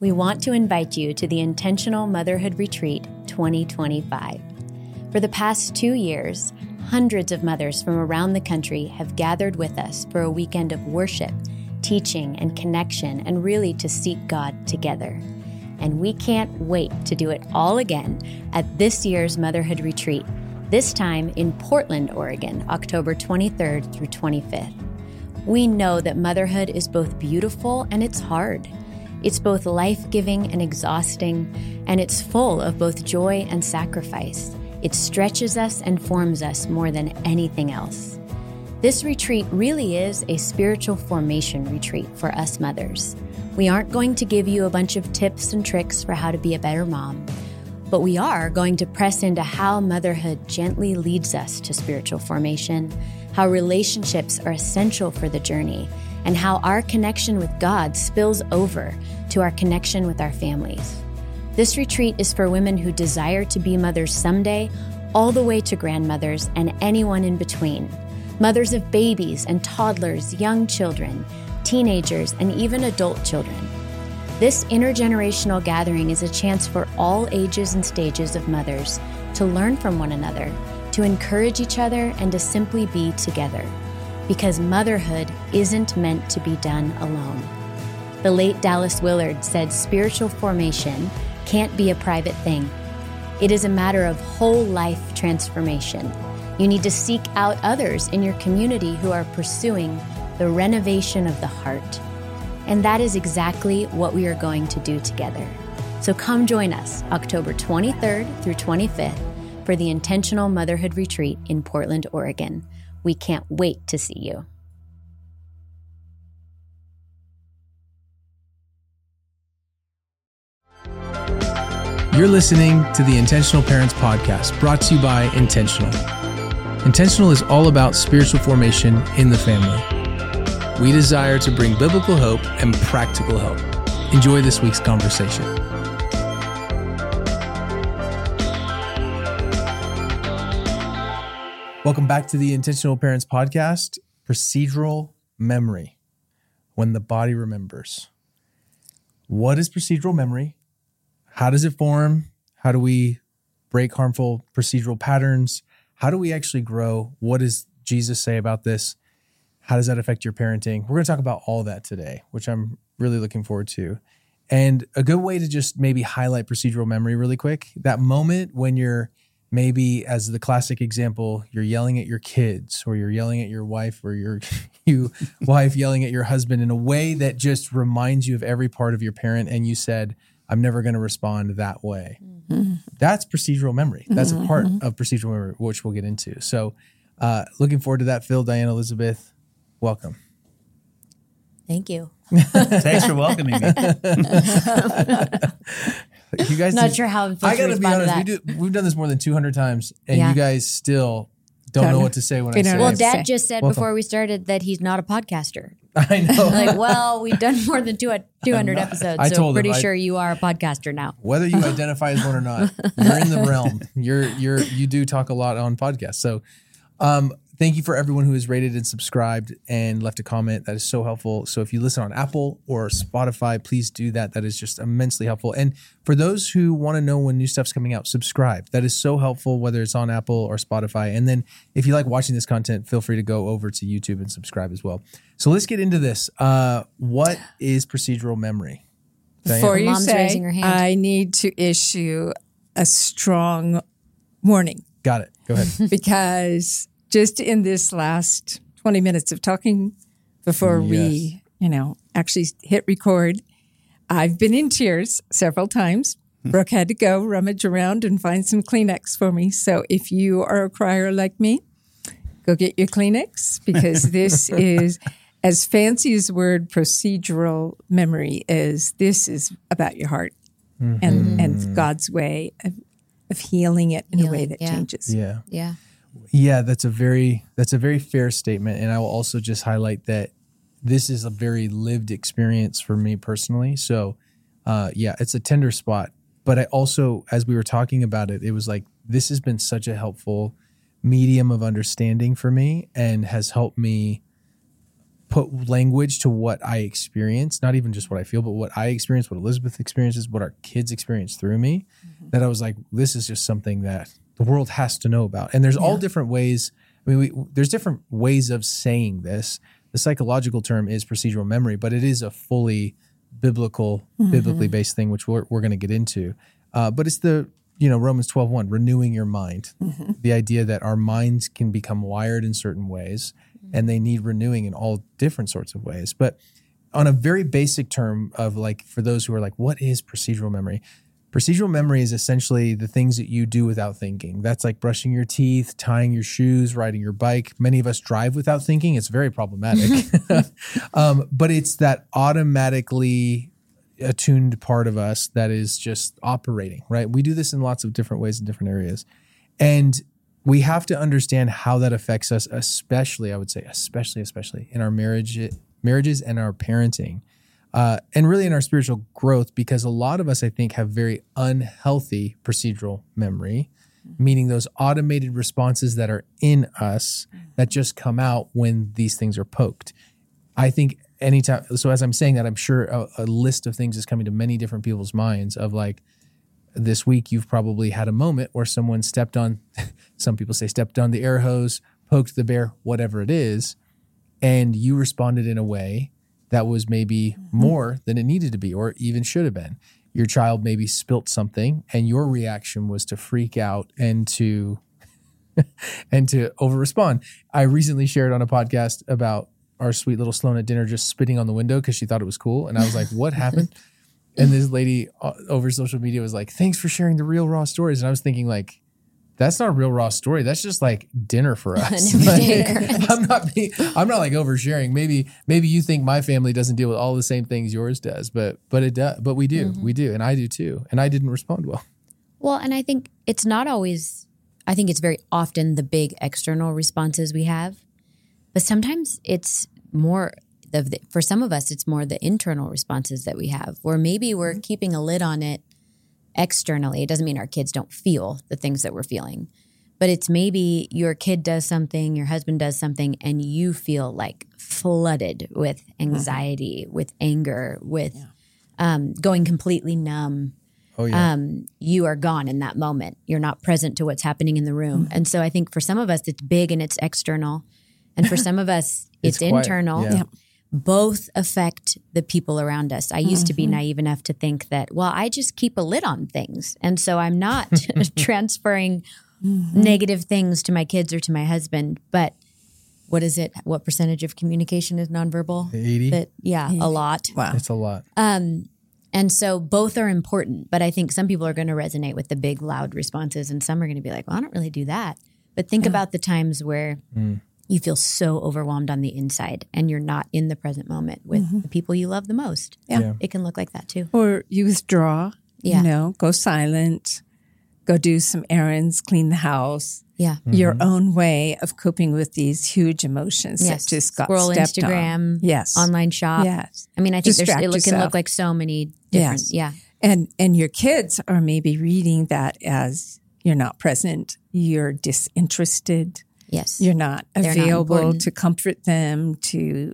we want to invite you to the Intentional Motherhood Retreat 2025. For the past 2 years, hundreds of mothers from around the country have gathered with us for a weekend of worship, teaching, and connection, and really to seek God together. And we can't wait to do it all again at this year's Motherhood Retreat, this time in Portland, Oregon, October 23rd through 25th. We know that motherhood is both beautiful and it's hard. It's both life-giving and exhausting, and it's full of both joy and sacrifice. It stretches us and forms us more than anything else. This retreat really is a spiritual formation retreat for us mothers. We aren't going to give you a bunch of tips and tricks for how to be a better mom, but we are going to press into how motherhood gently leads us to spiritual formation, how relationships are essential for the journey, and how our connection with God spills over to our connection with our families. This retreat is for women who desire to be mothers someday, all the way to grandmothers and anyone in between. Mothers of babies and toddlers, young children, teenagers, and even adult children. This intergenerational gathering is a chance for all ages and stages of mothers to learn from one another, to encourage each other, and to simply be together. Because motherhood isn't meant to be done alone. The late Dallas Willard said spiritual formation can't be a private thing. It is a matter of whole life transformation. You need to seek out others in your community who are pursuing the renovation of the heart. And that is exactly what we are going to do together. So come join us October 23rd through 25th for the Intentional Motherhood Retreat in Portland, Oregon. We can't wait to see you. You're listening to the Intentional Parents Podcast, brought to you by Intentional. Intentional is all about spiritual formation in the family. We desire to bring biblical hope and practical help. Enjoy this week's conversation. Welcome back to the Intentional Parents Podcast, procedural memory, when the body remembers. What is procedural memory? How does it form? How do we break harmful procedural patterns? How do we actually grow? What does Jesus say about this? How does that affect your parenting? We're going to talk about all that today, which I'm really looking forward to. And a good way to just maybe highlight procedural memory really quick, that moment when you're maybe, as the classic example, you're yelling at your kids, or you're yelling at your wife, or your wife yelling at your husband in a way that just reminds you of every part of your parent, and you said, I'm never going to respond that way. Mm-hmm. That's procedural memory. That's a part of procedural memory, which we'll get into. So looking forward to that. Phil, Diane, Elizabeth, welcome. Thank you. Thanks for welcoming me. You guys, not sure how I'm supposed to respond to that. We've done this more than 200 times, and you guys still don't know what to say when I say it. Well, Dad just said before we started that he's not a podcaster. I know. Like, well, we've done more than 200 episodes, so I'm pretty sure you are a podcaster now. Whether you identify as one or not, you're in the realm. You do talk a lot on podcasts. So thank you for everyone who has rated and subscribed and left a comment. That is so helpful. So if you listen on Apple or Spotify, please do that. That is just immensely helpful. And for those who want to know when new stuff's coming out, subscribe. That is so helpful, whether it's on Apple or Spotify. And then if you like watching this content, feel free to go over to YouTube and subscribe as well. So let's get into this. What is procedural memory? Diane? Before you Mom's raising her hand. I need to issue a strong warning. Got it. Go ahead. Because just in this last 20 minutes of talking before we, actually hit record, I've been in tears several times. Brooke had to go rummage around and find some Kleenex for me. So if you are a crier like me, go get your Kleenex, because this is, as fancy as the word procedural memory is, this is about your heart and God's way of healing it in a way that changes. Yeah, that's a very fair statement. And I will also just highlight that this is a very lived experience for me personally. So it's a tender spot. But I also, as we were talking about it, it was like, this has been such a helpful medium of understanding for me, and has helped me put language to what I experience, not even just what I feel, but what I experience, what Elizabeth experiences, what our kids experience through me, that I was like, this is just something that the world has to know about. And there's all different ways. I mean, there's different ways of saying this. The psychological term is procedural memory, but it is a fully biblically based thing, which we're going to get into. But it's the, Romans 12:1, renewing your mind. The idea that our minds can become wired in certain ways and they need renewing in all different sorts of ways. But on a very basic term of like, for those who are like, what is procedural memory? Procedural memory is essentially the things that you do without thinking. That's like brushing your teeth, tying your shoes, riding your bike. Many of us drive without thinking. It's very problematic. But it's that automatically attuned part of us that is just operating, right? We do this in lots of different ways in different areas. And we have to understand how that affects us, especially in our marriages and our parenting. And really in our spiritual growth, because a lot of us, I think, have very unhealthy procedural memory, meaning those automated responses that are in us that just come out when these things are poked. I think anytime, so as I'm saying that, I'm sure a list of things is coming to many different people's minds of like, this week you've probably had a moment where someone stepped on, some people say stepped on the air hose, poked the bear, whatever it is, and you responded in a way that was maybe more than it needed to be or even should have been. Your child maybe spilt something and your reaction was to freak out and to over-respond. I recently shared on a podcast about our sweet little Sloan at dinner just spitting on the window because she thought it was cool. And I was like, what happened? And this lady over social media was like, thanks for sharing the real raw stories. And I was thinking like, that's not a real raw story. That's just like dinner for us. I'm not like oversharing. Maybe you think my family doesn't deal with all the same things yours does, but it does. But we do. We do. And I do too. And I didn't respond well. Well, and I think it's not always, I think it's very often the big external responses we have, but sometimes it's more for some of us, it's more the internal responses that we have, where maybe we're keeping a lid on it externally. It doesn't mean our kids don't feel the things that we're feeling, but it's maybe your kid does something, your husband does something, and you feel like flooded with anxiety, with anger, with going completely numb. Oh, yeah. You are gone in that moment. You're not present to what's happening in the room. And so I think for some of us, it's big and it's external. And for some of us, it's internal. Yeah. Both affect the people around us. I used to be naive enough to think that, well, I just keep a lid on things. And so I'm not transferring negative things to my kids or to my husband. But what is it? What percentage of communication is nonverbal? 80? 80. A lot. Wow. It's a lot. And so both are important. But I think some people are going to resonate with the big, loud responses. And some are going to be like, well, I don't really do that. But think about the times where you feel so overwhelmed on the inside and you're not in the present moment with the people you love the most. Yeah. It can look like that too. Or you withdraw, go silent, go do some errands, clean the house. Yeah. Your own way of coping with these huge emotions that just got Scroll stepped Instagram, on. Yes. online shop. Yes. I mean, I think Distract it can yourself. look like so many different, And your kids are maybe reading that as you're not present, you're disinterested. Yes. You're not They're not available important. to comfort them, to,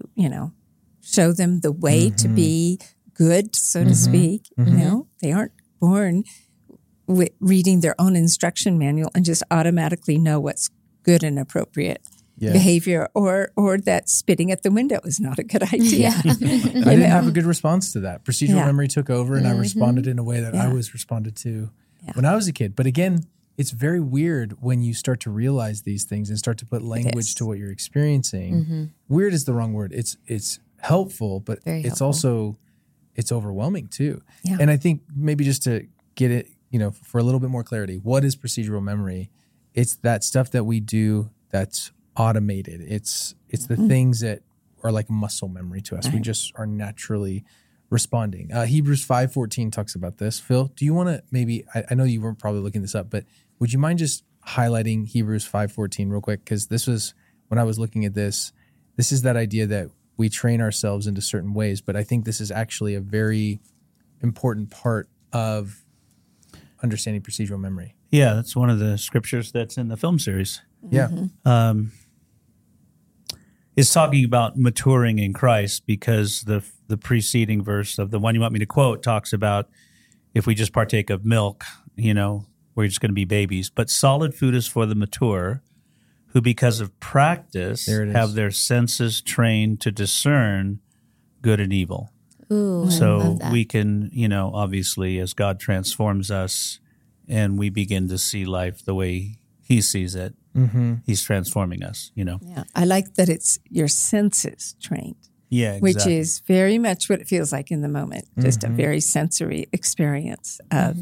show them the way to be good, so to speak. They aren't born with reading their own instruction manual and just automatically know what's good and appropriate behavior, or that spitting at the window is not a good idea. I didn't have a good response to that. Procedural memory took over and I responded in a way that I was responded to when I was a kid. But again, it's very weird when you start to realize these things and start to put language to what you're experiencing. Weird is the wrong word. It's helpful, but it's also, it's overwhelming too. Yeah. And I think maybe just to get it, for a little bit more clarity, what is procedural memory? It's that stuff that we do that's automated. It's the things that are like muscle memory to us. Right. We just are naturally responding. Hebrews 5:14 talks about this. Phil, do you want to maybe, I know you weren't probably looking this up, but would you mind just highlighting Hebrews 5:14 real quick? Because this was, when I was looking at this is that idea that we train ourselves into certain ways, but I think this is actually a very important part of understanding procedural memory. Yeah, that's one of the scriptures that's in the film series. Yeah. is talking about maturing in Christ, because the preceding verse of the one you want me to quote talks about if we just partake of milk, we're just going to be babies. But solid food is for the mature, who because of practice have their senses trained to discern good and evil. Ooh, so we can, obviously, as God transforms us and we begin to see life the way he sees it, he's transforming us, Yeah, I like that it's your senses trained. Yeah, exactly. Which is very much what it feels like in the moment, just a very sensory experience of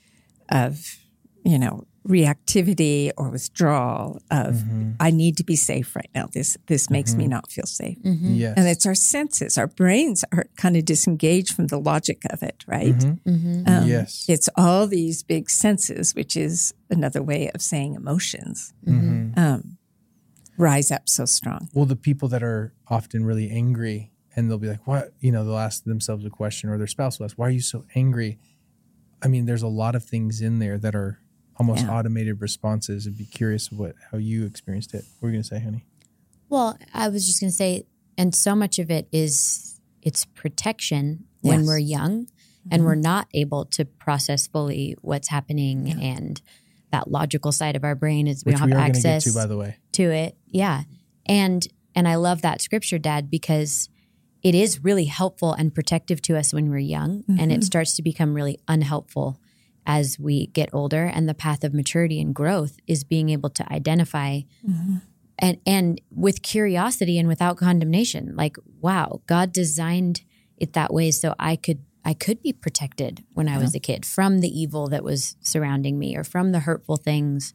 reactivity or withdrawal of, I need to be safe right now. This makes me not feel safe. Yes. And it's our senses, our brains are kind of disengaged from the logic of it, right? Yes. It's all these big senses, which is another way of saying emotions, rise up so strong. Well, the people that are often really angry and they'll be like, what? They'll ask themselves a question, or their spouse will ask, why are you so angry? I mean, there's a lot of things in there that are almost automated responses. I'd be curious how you experienced it. What were you going to say, honey? Well, I was just going to say, and so much of it is it's protection when we're young and we're not able to process fully what's happening and that logical side of our brain is we don't have access to, by the way, to it. Yeah. And I love that scripture, Dad, because it is really helpful and protective to us when we're young, and it starts to become really unhelpful as we get older. And the path of maturity and growth is being able to identify and with curiosity and without condemnation, like, wow, God designed it that way so I could be protected when I was a kid from the evil that was surrounding me or from the hurtful things.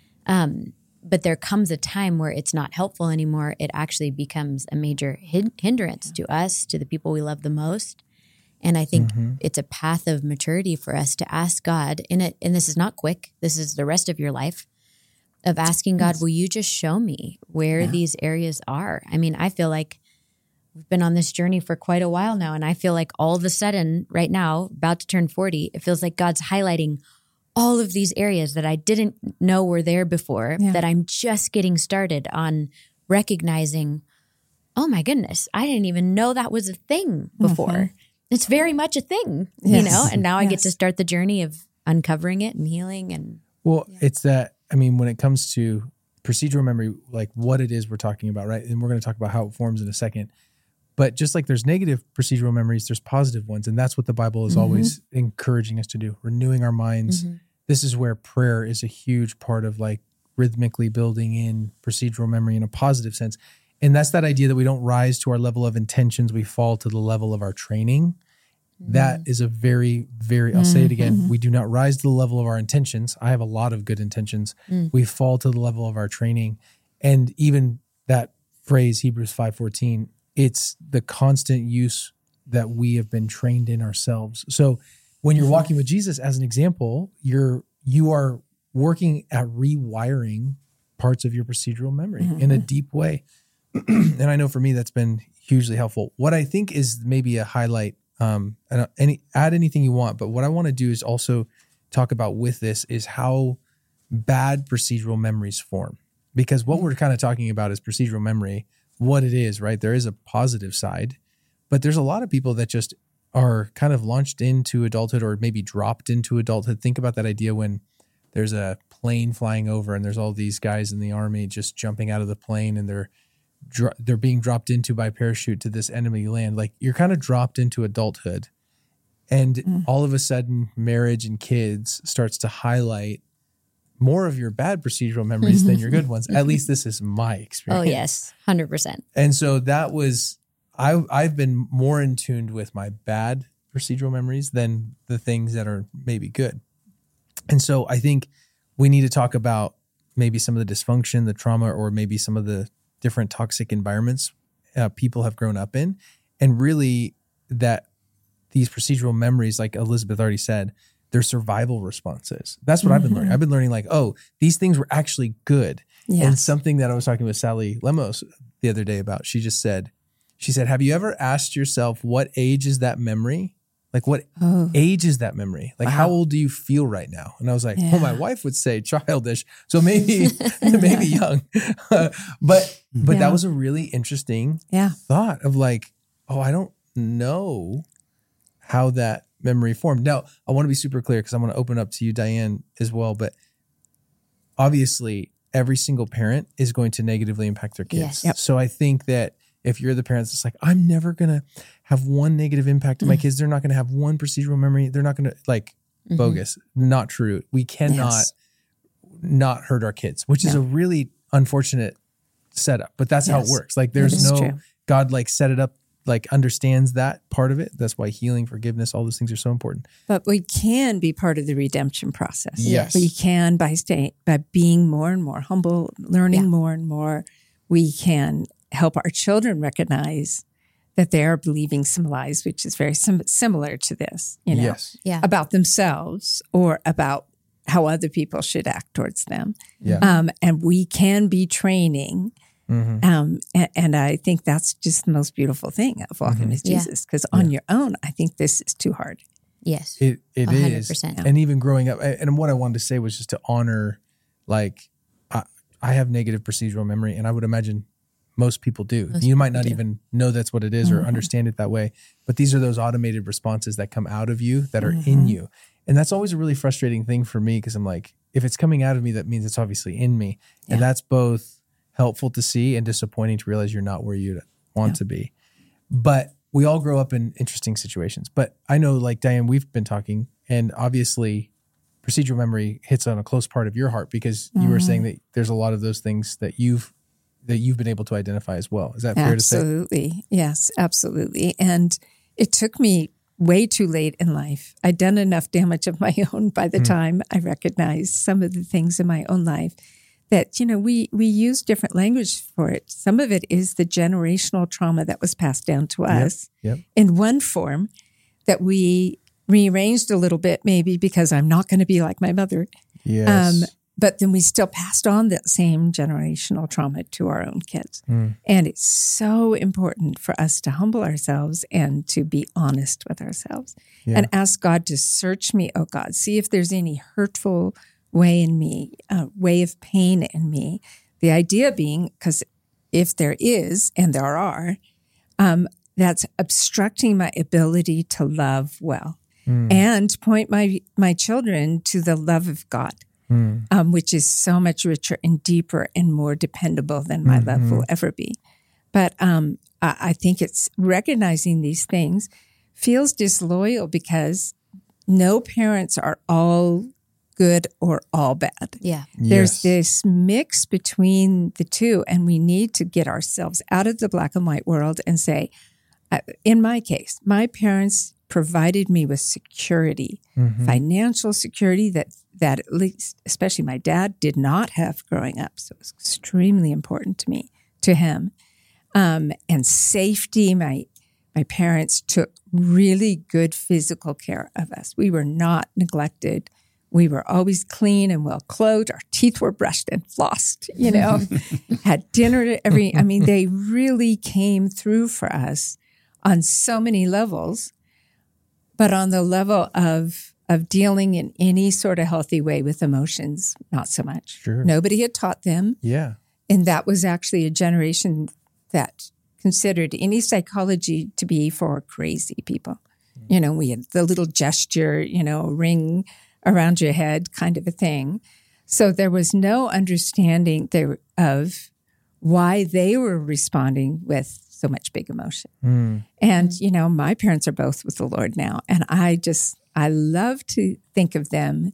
But there comes a time where it's not helpful anymore. It actually becomes a major hindrance to us, to the people we love the most. And I think it's a path of maturity for us to ask God in it. And this is not quick. This is the rest of your life of asking God, will you just show me where these areas are? I mean, I feel like we've been on this journey for quite a while now. And I feel like all of a sudden right now, about to turn 40, it feels like God's highlighting all of these areas that I didn't know were there before, that I'm just getting started on recognizing, oh my goodness, I didn't even know that was a thing before. It's very much a thing, and now I get to start the journey of uncovering it and healing. And it's that, I mean, when it comes to procedural memory, like what it is we're talking about, right? And we're going to talk about how it forms in a second. But just like there's negative procedural memories, there's positive ones. And that's what the Bible is always encouraging us to do, renewing our minds. This is where prayer is a huge part of, like, rhythmically building in procedural memory in a positive sense. And that's that idea that we don't rise to our level of intentions, we fall to the level of our training. That is a very, very, I'll say it again, we do not rise to the level of our intentions. I have a lot of good intentions. We fall to the level of our training. And even that phrase, Hebrews 5:14, it's the constant use that we have been trained in ourselves. So when you're walking with Jesus, as an example, you are working at rewiring parts of your procedural memory in a deep way. And I know for me, that's been hugely helpful. What I think is maybe a highlight, add anything you want, but what I want to do is also talk about with this is how bad procedural memories form. Because what we're kind of talking about is procedural memory, what it is, right? There is a positive side, but there's a lot of people that just are kind of launched into adulthood or maybe dropped into adulthood. Think about that idea when there's a plane flying over and there's all these guys in the army just jumping out of the plane and they're being dropped into by parachute to this enemy land. Like, you're kind of dropped into adulthood, and all of a sudden marriage and kids starts to highlight more of your bad procedural memories than your good ones. At least this is my experience. oh yes, 100%. And so that was, I've been more in tune with my bad procedural memories than the things that are maybe good. And so I think we need to talk about maybe some of the dysfunction, the trauma, or maybe some of the different toxic environments people have grown up in. And really that these procedural memories, like Elizabeth already said, they're survival responses. That's what I've been learning. I've been learning, like, oh, these things were actually good. Yes. And something that I was talking with Sally Lemos the other day about, she said, have you ever asked yourself, what age is that memory? Like what age is that memory? Like how old do you feel right now? And I was like, well, my wife would say childish. So maybe young. But that was a really interesting thought of like, oh, I don't know how that memory formed. Now, I want to be super clear because I want to open up to you, Diane, as well. But obviously, every single parent is going to negatively impact their kids. Yes. Yep. So I think that if you're the parents that's like, I'm never going to have one negative impact to my kids. They're not going to have one procedural memory. They're not going to like bogus, not true. We cannot not hurt our kids, which is a really unfortunate setup, but that's how it works. Like there's no, God like set it up, like understands that part of it. That's why healing, forgiveness, all those things are so important. But we can be part of the redemption process. Yes. We can by being more and more humble, learning more and more. We can help our children recognize that they are believing some lies, which is very similar to this, you know, about themselves or about how other people should act towards them. Yeah. And we can be training. And I think that's just the most beautiful thing of walking with Jesus, because on your own, I think this is too hard. Yes. It 100%. is. And even growing up, and what I wanted to say was just to honor, like, I have negative procedural memory, and I would imagine most people do. You might not even know that's what it is or understand it that way, but these are those automated responses that come out of you that are in you. And that's always a really frustrating thing for me, because I'm like, if it's coming out of me, that means it's obviously in me. And that's both helpful to see and disappointing to realize you're not where you want to be. But we all grow up in interesting situations. But I know, like Diane, we've been talking, and obviously procedural memory hits on a close part of your heart, because you were saying that there's a lot of those things that you've been able to identify as well. Is that fair to say? Absolutely. Yes, absolutely. And it took me way too late in life. I'd done enough damage of my own by the time I recognized some of the things in my own life that, you know, we use different language for it. Some of it is the generational trauma that was passed down to us in one form that we rearranged a little bit, maybe because I'm not going to be like my mother. Yes. But then we still passed on that same generational trauma to our own kids. And it's so important for us to humble ourselves and to be honest with ourselves and ask God to search me, oh God, see if there's any hurtful way in me, way of pain in me. The idea being, because if there is, and there are, that's obstructing my ability to love well and point my children to the love of God. Which is so much richer and deeper and more dependable than my love will ever be. But I think it's recognizing these things feels disloyal, because no parents are all good or all bad. Yeah. There's this mix between the two, and we need to get ourselves out of the black and white world and say, in my case, my parents provided me with security, financial security that at least, especially my dad, did not have growing up. So it was extremely important to him. And safety. My parents took really good physical care of us. We were not neglected. We were always clean and well clothed. Our teeth were brushed and flossed, you know, had dinner they really came through for us on so many levels. But on the level of dealing in any sort of healthy way with emotions, not so much. Sure. Nobody had taught them. Yeah. And that was actually a generation that considered any psychology to be for crazy people. You know, we had the little gesture, you know, ring around your head kind of a thing. So there was no understanding of why they were responding with so much big emotion. And, you know, my parents are both with the Lord now. And I love to think of them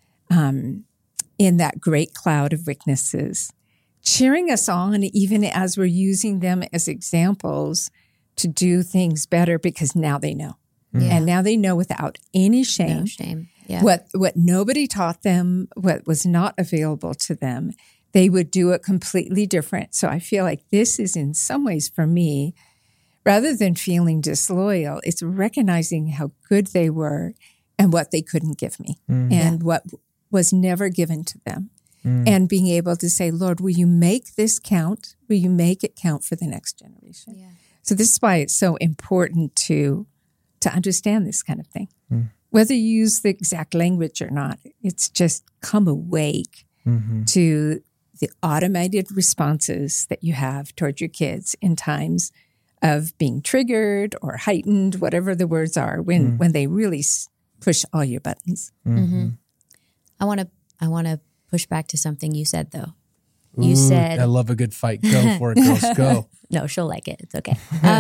in that great cloud of witnesses, cheering us on even as we're using them as examples to do things better, because now they know. And now they know without any shame. No shame. Yeah. What nobody taught them, what was not available to them, they would do it completely different. So I feel like this is in some ways for me, rather than feeling disloyal, it's recognizing how good they were and what they couldn't give me and what was never given to them. And being able to say, Lord, will you make this count? Will you make it count for the next generation? Yeah. So this is why it's so important to to understand this kind of thing. Whether you use the exact language or not, it's just come awake to the automated responses that you have toward your kids in times of being triggered or heightened, whatever the words are, when they really push all your buttons. I want to push back to something you said, though. You said, I love a good fight. Go for it, girls. Go. No, she'll like it. It's okay.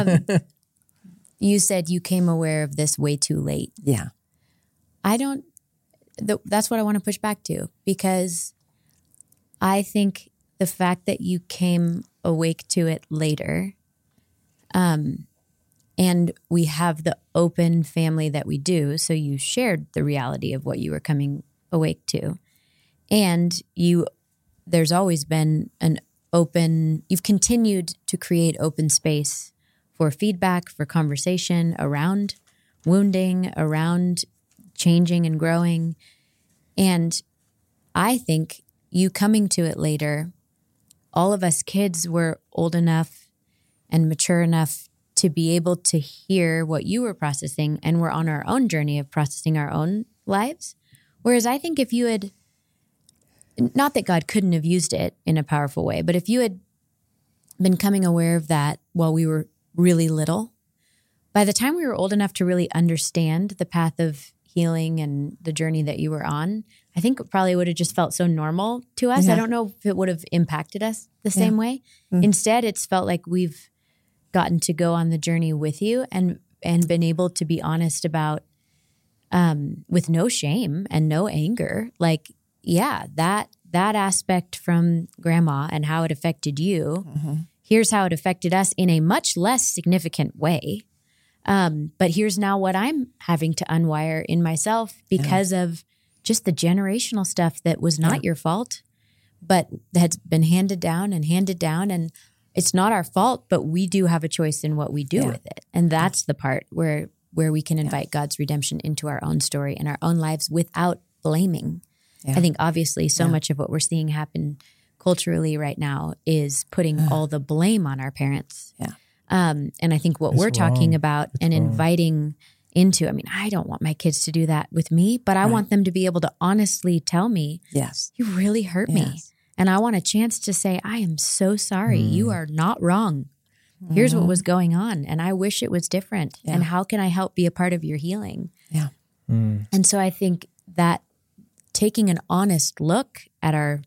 You said you came aware of this way too late. Yeah. That's what I want to push back to, because I think the fact that you came awake to it later, and we have the open family that we do, so you shared the reality of what you were coming awake to. And there's always been you've continued to create open space for feedback, for conversation around wounding, around changing and growing. And I think you coming to it later, all of us kids were old enough and mature enough to be able to hear what you were processing, and we're on our own journey of processing our own lives. Whereas I think if you had, not that God couldn't have used it in a powerful way, but if you had been coming aware of that while we were really little, by the time we were old enough to really understand the path of healing and the journey that you were on, I think it probably would have just felt so normal to us. Yeah. I don't know if it would have impacted us the same way. Instead, it's felt like we've gotten to go on the journey with you and been able to be honest about, with no shame and no anger, like, yeah, that aspect from grandma and how it affected you, here's how it affected us in a much less significant way. But here's now what I'm having to unwire in myself because of just the generational stuff that was not your fault, but that's been handed down. And it's not our fault, but we do have a choice in what we do with it. And that's the part where we can invite God's redemption into our own story and our own lives without blaming. Yeah. I think obviously so much of what we're seeing happen culturally right now is putting all the blame on our parents. Yeah. And I think what we're talking about and inviting into, I mean, I don't want my kids to do that with me, but I want them to be able to honestly tell me, yes, you really hurt me. And I want a chance to say, I am so sorry. You are not wrong. Here's what was going on. And I wish it was different. And how can I help be a part of your healing? Yeah. And so I think that taking an honest look at our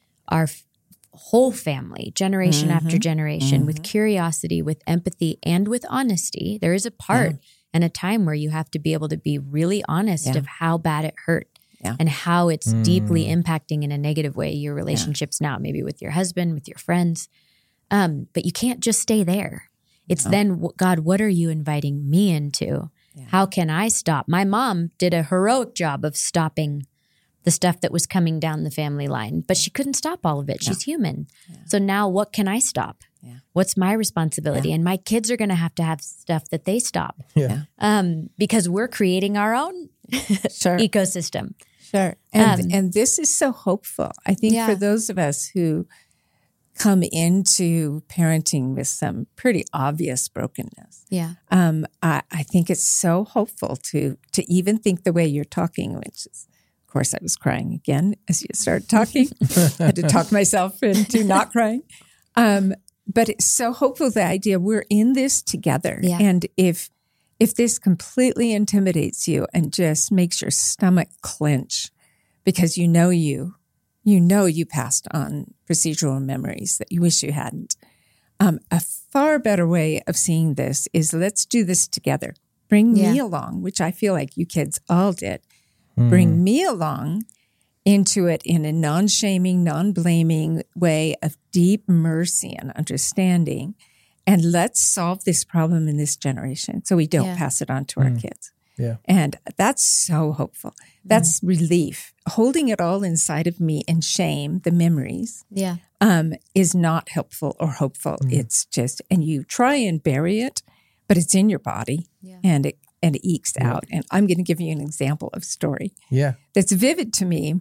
whole family, generation after generation, with curiosity, with empathy, and with honesty, there is a part and a time where you have to be able to be really honest of how bad it hurt. And how it's deeply impacting in a negative way your relationships now, maybe with your husband, with your friends. But you can't just stay there. It's then, God, what are you inviting me into? How can I stop? My mom did a heroic job of stopping the stuff that was coming down the family line, but she couldn't stop all of it. She's human. So now what can I stop? What's my responsibility? And my kids are going to have stuff that they stop because we're creating our own ecosystem. Sure. And this is so hopeful. I think for those of us who come into parenting with some pretty obvious brokenness, I think it's so hopeful to even think the way you're talking, which is, of course, I was crying again as you started talking. I had to talk myself into not crying. But it's so hopeful, the idea we're in this together. Yeah. And if this completely intimidates you and just makes your stomach clench because you know you passed on procedural memories that you wish you hadn't, a far better way of seeing this is let's do this together. Bring me along, which I feel like you kids all did. Bring me along into it in a non-shaming, non-blaming way of deep mercy and understanding. And let's solve this problem in this generation so we don't pass it on to our kids. Yeah. And that's so hopeful. That's relief. Holding it all inside of me in shame, the memories, is not helpful or hopeful. It's just, and you try and bury it, but it's in your body and it ekes out. And I'm going to give you an example of a story that's vivid to me.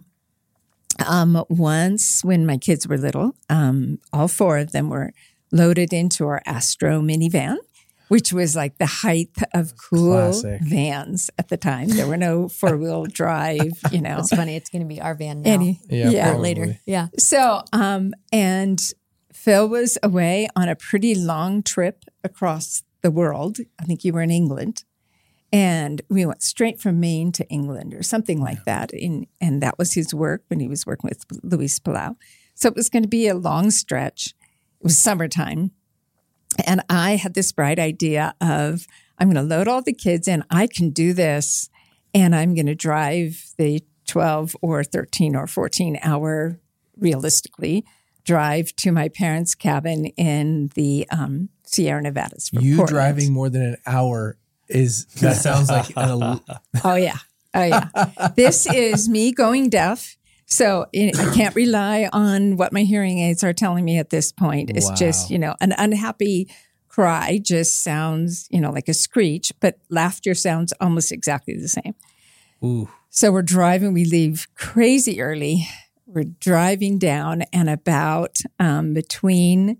Once when my kids were little, all four of them were loaded into our Astro minivan which was like the height of cool Classic. vans at the time. There were no 4-wheel drive, you know. It's funny. It's going to be our van now. Yeah, Later. Yeah. So, and Phil was away on a pretty long trip across the world. I think you were in England. And we went straight from Maine to England or something like that. And that was his work when he was working with Luis Palau. So it was going to be a long stretch. It was summertime. And I had this bright idea of, I'm going to load all the kids in. I can do this. And I'm going to drive the 12 or 13 or 14 hour, realistically, drive to my parents' cabin in the Sierra Nevadas. You Portland. driving more than an hour that sounds like Oh, yeah. This is me going deaf. So I can't rely on what my hearing aids are telling me at this point. It's just, you know, an unhappy cry just sounds, you know, like a screech, but laughter sounds almost exactly the same. Ooh. So we're driving, we leave crazy early. We're driving down and about between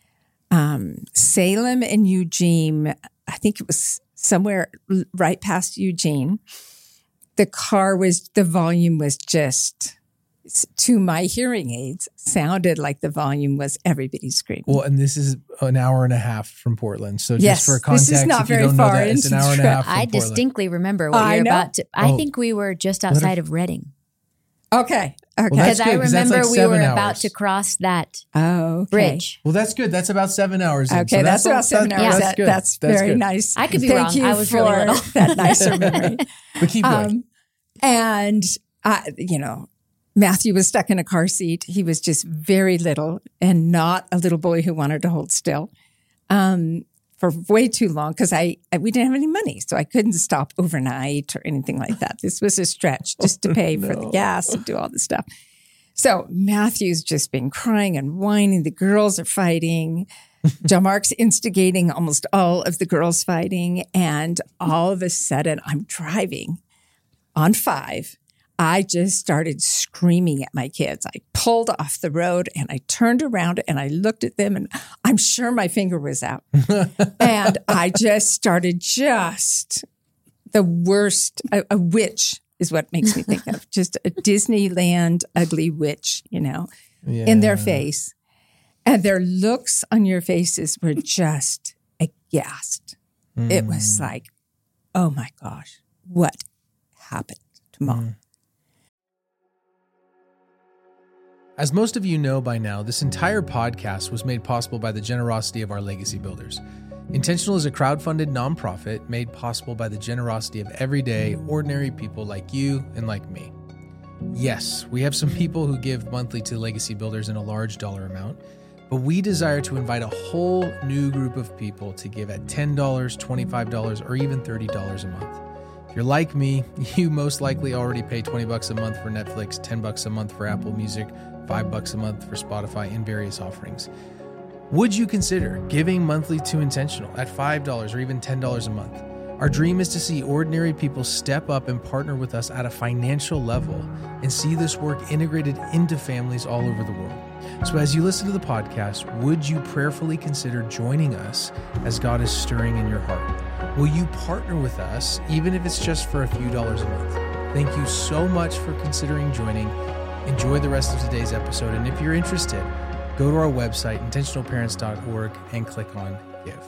Salem and Eugene, I think it was somewhere right past Eugene, the volume was just, to my hearing aids, sounded like the volume was everybody screaming. Well, and this is an hour and a half from Portland. So Yes, just for context, this is not if you very don't know far that, it's an into hour and a the half from I Portland. distinctly remember what I you're know. about to. I think we were just outside of Reading. Okay. Well, Because that's I good, 'cause that's remember like we 7 were hours. about to cross that Okay. bridge. Well, that's good. That's about 7 hours. in. Okay, So that's about 7 hours. Yeah. That's good. That's very good. nice. I could be Thank wrong. you I was really for little. that nicer memory. But keep going. And, you know, Matthew was stuck in a car seat. He was just very little and not a little boy who wanted to hold still for way too long because we didn't have any money. So I couldn't stop overnight or anything like that. This was a stretch just to pay for the gas and do all this stuff. So Matthew's just been crying and whining. The girls are fighting. John Mark's instigating almost all of the girls fighting. And all of a sudden, I'm driving on 5. I just started screaming at my kids. I pulled off the road and I turned around and I looked at them and I'm sure my finger was out. And I just started the worst, a witch is what makes me think of. Just a Disneyland ugly witch, you know, in their face. And their looks on your faces were just aghast. It was like, oh my gosh, what happened to Mom? As most of you know by now, this entire podcast was made possible by the generosity of our legacy builders. Intentional is a crowdfunded nonprofit made possible by the generosity of everyday, ordinary people like you and like me. Yes, we have some people who give monthly to legacy builders in a large dollar amount, but we desire to invite a whole new group of people to give at $10, $25, or even $30 a month. If you're like me, you most likely already pay $20 a month for Netflix, $10 a month for Apple Music, $5 a month for Spotify, and various offerings. Would you consider giving monthly to Intentional at $5 or even $10 a month? Our dream is to see ordinary people step up and partner with us at a financial level and see this work integrated into families all over the world. So as you listen to the podcast, would you prayerfully consider joining us as God is stirring in your heart? Will you partner with us, even if it's just for a few dollars a month? Thank you so much for considering joining. Enjoy the rest of today's episode. And if you're interested, go to our website, intentionalparents.org, and click on Give.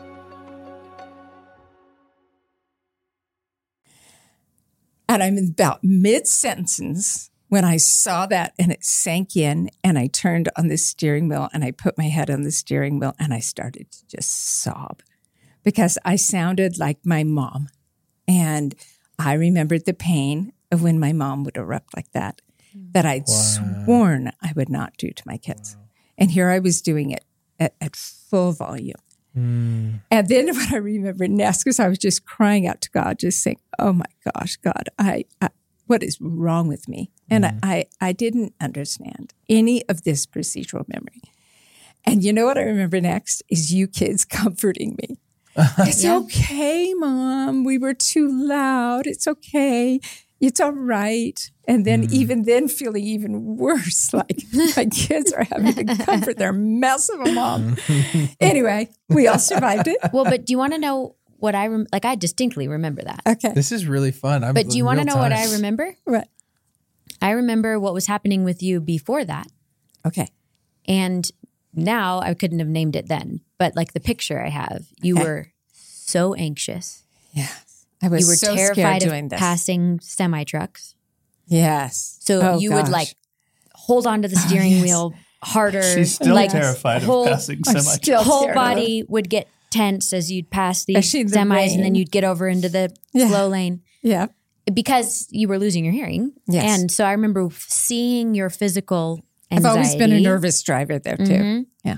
And I'm about mid-sentence when I saw that and it sank in and I turned on the steering wheel and I put my head on the steering wheel and I started to just sob because I sounded like my mom. And I remembered the pain of when my mom would erupt like that I'd sworn I would not do to my kids. And here I was doing it at full volume. And then what I remember next, because I was just crying out to God, just saying, oh my gosh, God, I what is wrong with me? And I didn't understand any of this procedural memory. And you know what I remember next is you kids comforting me. It's okay, Mom. We were too loud. It's okay. it's all right. And then even then feeling even worse, like my kids are having to comfort their mess of a mom. Anyway, we all survived it. Well, but do you want to know what I distinctly remember that. Okay. This is really fun. But do you want to know what I remember? What? I remember what was happening with you before that. Okay. And now I couldn't have named it then, but like the picture I have, you were so anxious. Yes. I was You were so terrified scared of doing this. passing semi trucks. Yes. So you would gosh. like hold onto the steering wheel harder. She's still like, terrified of passing I'm semi. still whole scared of it. body would get tense as you'd pass these Especially in the semis and then rain. you'd get over into the Yeah. slow lane Yeah. because you were losing your hearing. Yes. And so I remember seeing your physical I've anxiety. always been a nervous driver though too. Mhm. Yeah.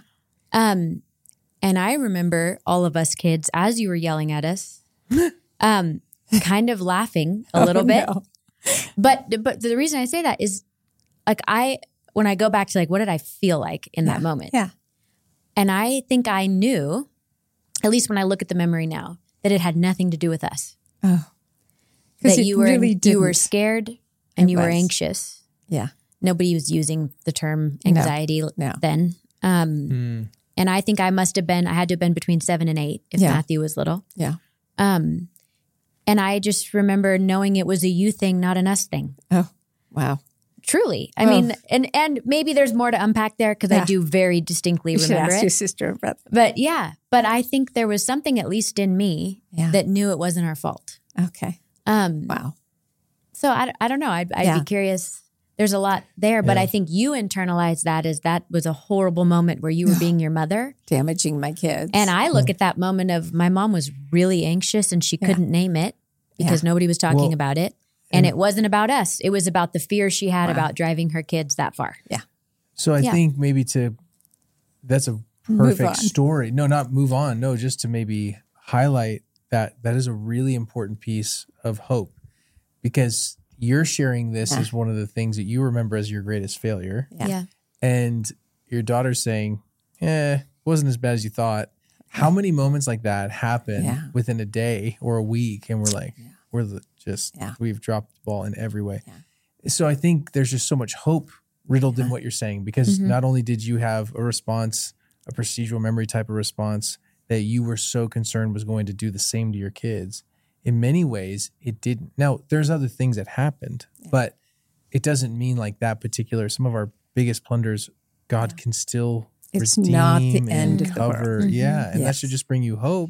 And I remember all of us kids, as you were yelling at us, kind of laughing a little bit. No. But the reason I say that is like when I go back to like, what did I feel like in that moment? Yeah. And I think I knew, at least when I look at the memory now, that it had nothing to do with us. Oh. 'Cause That it you were really you were didn't. scared and It you were was. anxious. Yeah. Nobody was using the term anxiety No. then. And I think I had to have been between 7 and 8 if Yeah. Matthew was little. Yeah. And I just remember knowing it was a you thing, not an us thing. Oh, wow. Truly. I Oh. mean, and maybe there's more to unpack there because I Yeah. do very distinctly You should remember ask it. your sister about that. But yeah, but I think there was something at least in me Yeah. that knew it wasn't our fault. Okay. Wow. So I don't know. I'd Yeah. be curious. There's a lot there, but Yeah. I think you internalized that as that was a horrible moment where you were being your mother. Damaging my kids. And I look at that moment of my mom was really anxious and she couldn't name it because nobody was talking Well, about it. And it wasn't about us. It was about the fear she had about driving her kids that far. Yeah. So I Yeah. think maybe that's a Move perfect on. story. No, not move on. No, just to maybe highlight that is a really important piece of hope because you're sharing this as one of the things that you remember as your greatest failure. Yeah. And your daughter's saying, wasn't as bad as you thought. How many moments like that happen within a day or a week? And we're like, we've dropped the ball in every way. Yeah. So I think there's just so much hope riddled in what you're saying because not only did you have a response, a procedural memory type of response that you were so concerned was going to do the same to your kids. In many ways, it didn't. Now, there's other things that happened, but it doesn't mean like that particular, some of our biggest plunders, God can still It's redeem not the and end of the cover. world. Yeah. And that Yes. should just bring you hope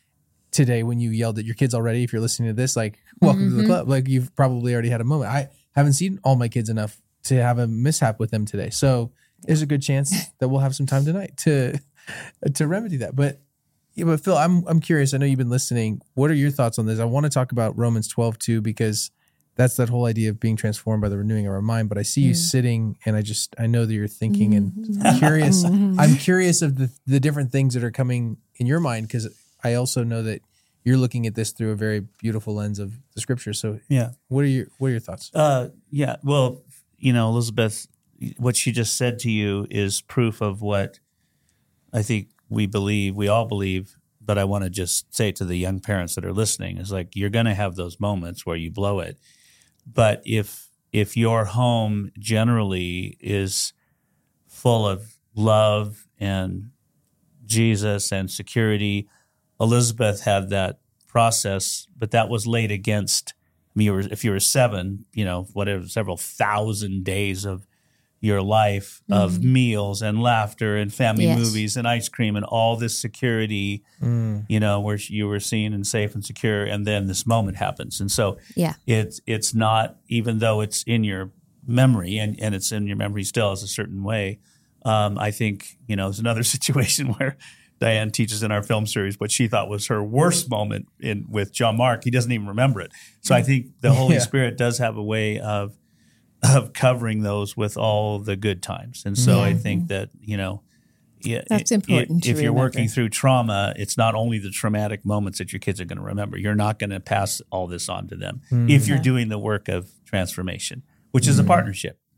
today when you yelled at your kids already. If you're listening to this, like, welcome to the club. Like you've probably already had a moment. I haven't seen all my kids enough to have a mishap with them today. So there's a good chance that we'll have some time tonight to remedy that. But Phil, I'm curious. I know you've been listening. What are your thoughts on this? I want to talk about Romans 12 too, because that's that whole idea of being transformed by the renewing of our mind. But I see you sitting, and I know that you're thinking and curious. I'm curious of the different things that are coming in your mind, because I also know that you're looking at this through a very beautiful lens of the scripture. So what are your thoughts? Yeah. Well, Elizabeth, what she just said to you is proof of what I think we all believe, but I want to just say to the young parents that are listening is like, you're going to have those moments where you blow it. But if your home generally is full of love and Jesus and security, Elizabeth had that process, but that was laid against me. If you were 7, several thousand days of your life of meals and laughter and family movies and ice cream and all this security, where you were seen and safe and secure. And then this moment happens. And so it's not, even though it's in your memory and it's in your memory still as a certain way. I think, there's another situation where Diane teaches in our film series what she thought was her worst moment with John Mark. He doesn't even remember it. So I think the Holy Spirit does have a way of covering those with all the good times. And so I think that, That's important to if you're remember. working through trauma, it's not only the traumatic moments that your kids are going to remember. You're not going to pass all this on to them if you're doing the work of transformation, which is a partnership.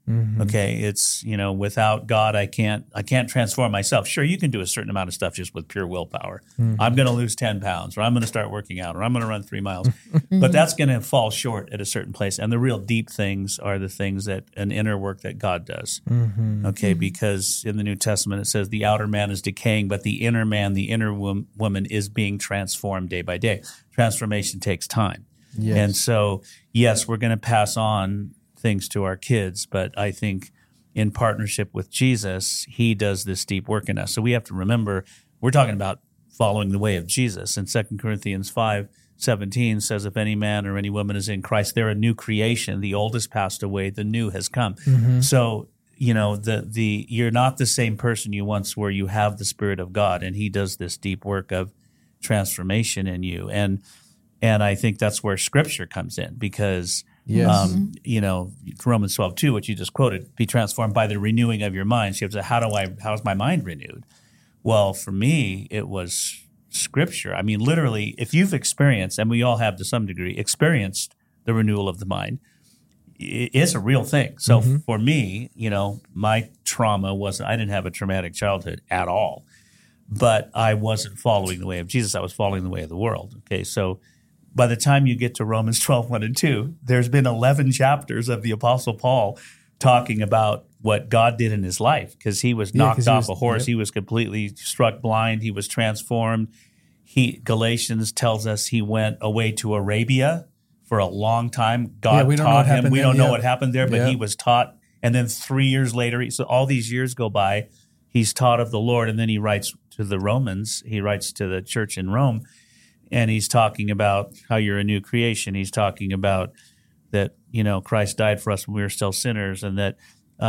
Okay, it's, without God, I can't transform myself. Sure, you can do a certain amount of stuff just with pure willpower. I'm going to lose 10 pounds, or I'm going to start working out, or I'm going to run 3 miles. But that's going to fall short at a certain place. And the real deep things are the things that an inner work that God does. Okay, because in the New Testament it says the outer man is decaying, but the inner man, the inner woman is being transformed day by day. Transformation takes time. Yes. And so, yes, we're going to pass on things to our kids, but I think in partnership with Jesus, he does this deep work in us. So we have to remember, we're talking about following the way of Jesus. And 2 Corinthians 5:17 says, if any man or any woman is in Christ, they're a new creation. The old has passed away, the new has come. So, you're not the same person you once were. You have the Spirit of God, and he does this deep work of transformation in you. And I think that's where Scripture comes in, because Yes. Romans 12:2, which you just quoted, be transformed by the renewing of your mind. So you have to say, how's my mind renewed? Well, for me, it was Scripture. I mean, literally, if you've experienced, and we all have to some degree, experienced the renewal of the mind, it's a real thing. So for me, my trauma wasn't, I didn't have a traumatic childhood at all, but I wasn't following the way of Jesus. I was following the way of the world. Okay, so by the time you get to Romans 12:1 and 2, there's been 11 chapters of the Apostle Paul talking about what God did in his life, because he was knocked off a horse. Yep. He was completely struck blind. He was transformed. Galatians tells us he went away to Arabia for a long time. God taught him. We don't know what happened there, but he was taught. And then 3 years later, so all these years go by, he's taught of the Lord. And then he writes to the Romans. He writes to the church in Rome. And he's talking about how you're a new creation. He's talking about that, Christ died for us when we were still sinners, and that,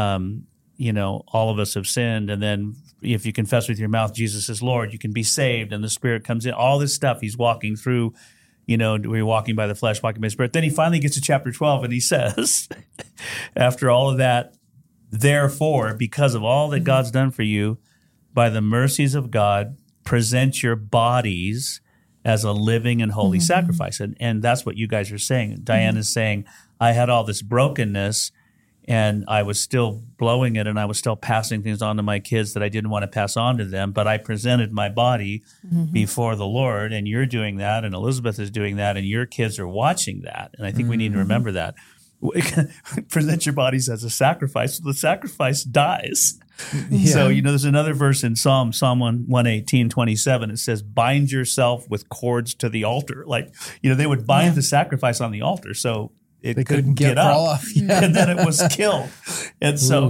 all of us have sinned. And then if you confess with your mouth Jesus is Lord, you can be saved, and the Spirit comes in. All this stuff he's walking through, we're walking by the flesh, walking by the Spirit. Then he finally gets to chapter 12, and he says, after all of that, therefore, because of all that God's done for you, by the mercies of God, present your bodies as a living and holy sacrifice. And that's what you guys are saying. Diane is saying, I had all this brokenness, and I was still blowing it, and I was still passing things on to my kids that I didn't want to pass on to them, but I presented my body before the Lord, and you're doing that, and Elizabeth is doing that, and your kids are watching that. And I think we need to remember that. Present your bodies as a sacrifice, so the sacrifice dies. Yeah. So, there's another verse in Psalm 118:27. It says, bind yourself with cords to the altar. Like, they would bind the sacrifice on the altar so they couldn't get up. Off. Yeah. And then it was killed. And so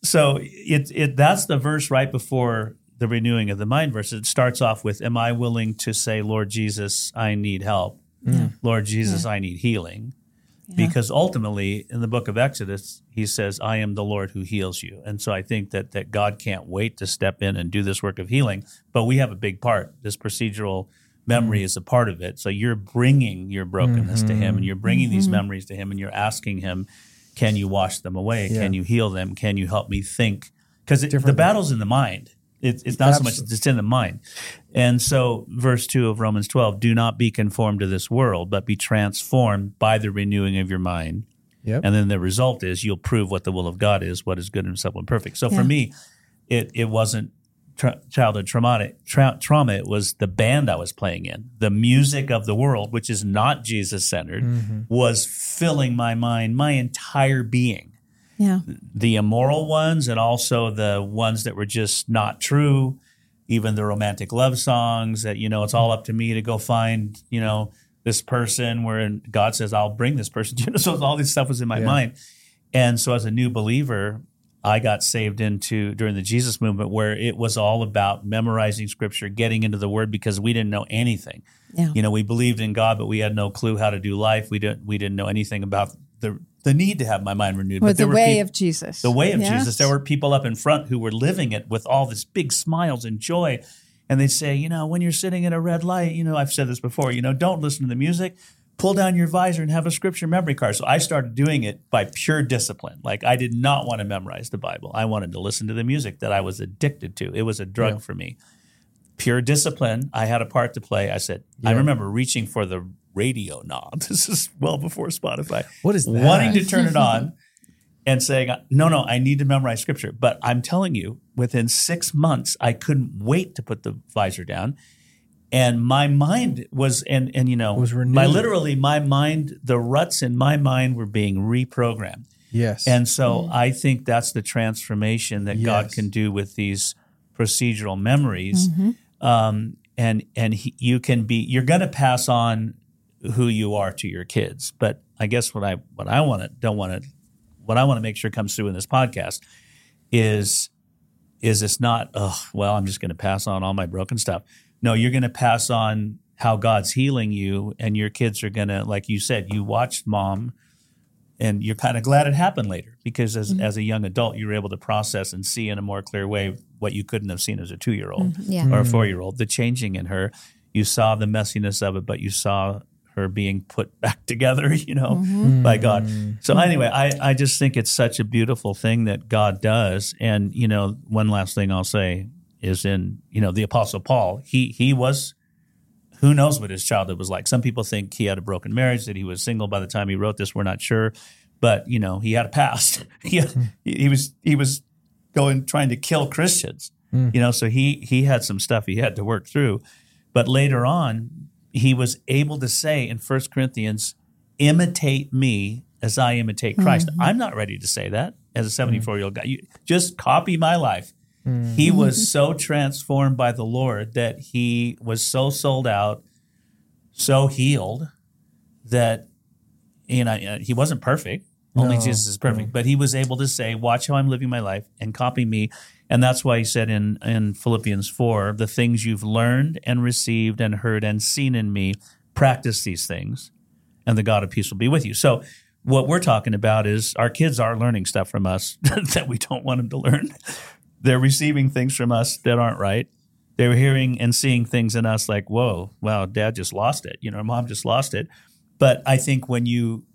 that's the verse right before the renewing of the mind verse. It starts off with, am I willing to say, Lord Jesus, I need help. Lord Jesus, I need healing. Yeah. Because ultimately, in the book of Exodus, he says, I am the Lord who heals you. And so I think that God can't wait to step in and do this work of healing, but we have a big part. This procedural memory is a part of it. So you're bringing your brokenness to him, and you're bringing these memories to him, and you're asking him, can you wash them away? Yeah. Can you heal them? Can you help me think? Because the battle's in the mind. It's not so much it's in the mind. And so verse 2 of Romans 12, do not be conformed to this world, but be transformed by the renewing of your mind. Yep. And then the result is you'll prove what the will of God is, what is good and acceptable and perfect. So for me, it wasn't childhood trauma. It was the band I was playing in. The music of the world, which is not Jesus-centered, was filling my mind, my entire being. Yeah. The immoral ones, and also the ones that were just not true, even the romantic love songs that, it's all up to me to go find, this person, where God says, I'll bring this person. So all this stuff was in my mind. And so as a new believer, I got saved during the Jesus movement, where it was all about memorizing Scripture, getting into the Word, because we didn't know anything. Yeah. We believed in God, but we had no clue how to do life. We didn't know anything about the need to have my mind renewed. Or but the way of Jesus. The way of Jesus. There were people up in front who were living it with all this big smiles and joy. And they'd say, when you're sitting at a red light, I've said this before, don't listen to the music. Pull down your visor and have a Scripture memory card. So I started doing it by pure discipline. Like, I did not want to memorize the Bible. I wanted to listen to the music that I was addicted to. It was a drug for me. Pure discipline. I had a part to play. I said, I remember reaching for the radio knob. This is well before Spotify. What is that? Wanting to turn it on. and saying, no, I need to memorize scripture. But I'm telling you, within 6 months, I couldn't wait to put the visor down. And my mind was, and was renewed. my mind, the ruts in my mind were being reprogrammed. Yes. And so I think that's the transformation that God Yes. can do with these procedural memories. You're going to pass on who you are to your kids. But I guess what I want to make sure comes through in this podcast is it's not, I'm just going to pass on all my broken stuff. No, you're going to pass on how God's healing you, and your kids are going to, like you said, you watched mom, and you're kind of glad it happened later because as a young adult, you were able to process and see in a more clear way what you couldn't have seen as a 2-year-old or a 4-year-old, the changing in her. You saw the messiness of it, but you saw her being put back together, by God. So anyway, I just think it's such a beautiful thing that God does. And, one last thing I'll say is in, the Apostle Paul, he was, who knows what his childhood was like. Some people think he had a broken marriage, that he was single by the time he wrote this. We're not sure. But, he had a past. He was trying to kill Christians, so he had some stuff he had to work through. But later on, he was able to say in 1 Corinthians, imitate me as I imitate Christ. I'm not ready to say that as a 74-year-old guy. You just copy my life. He was so transformed by the Lord that he was so sold out, so healed that, he wasn't perfect. Only Jesus is perfect. But he was able to say, watch how I'm living my life and copy me. And that's why he said in Philippians 4, the things you've learned and received and heard and seen in me, practice these things, and the God of peace will be with you. So what we're talking about is our kids are learning stuff from us that we don't want them to learn. They're receiving things from us that aren't right. They're hearing and seeing things in us like, whoa, wow, dad just lost it. Mom just lost it. But I think when you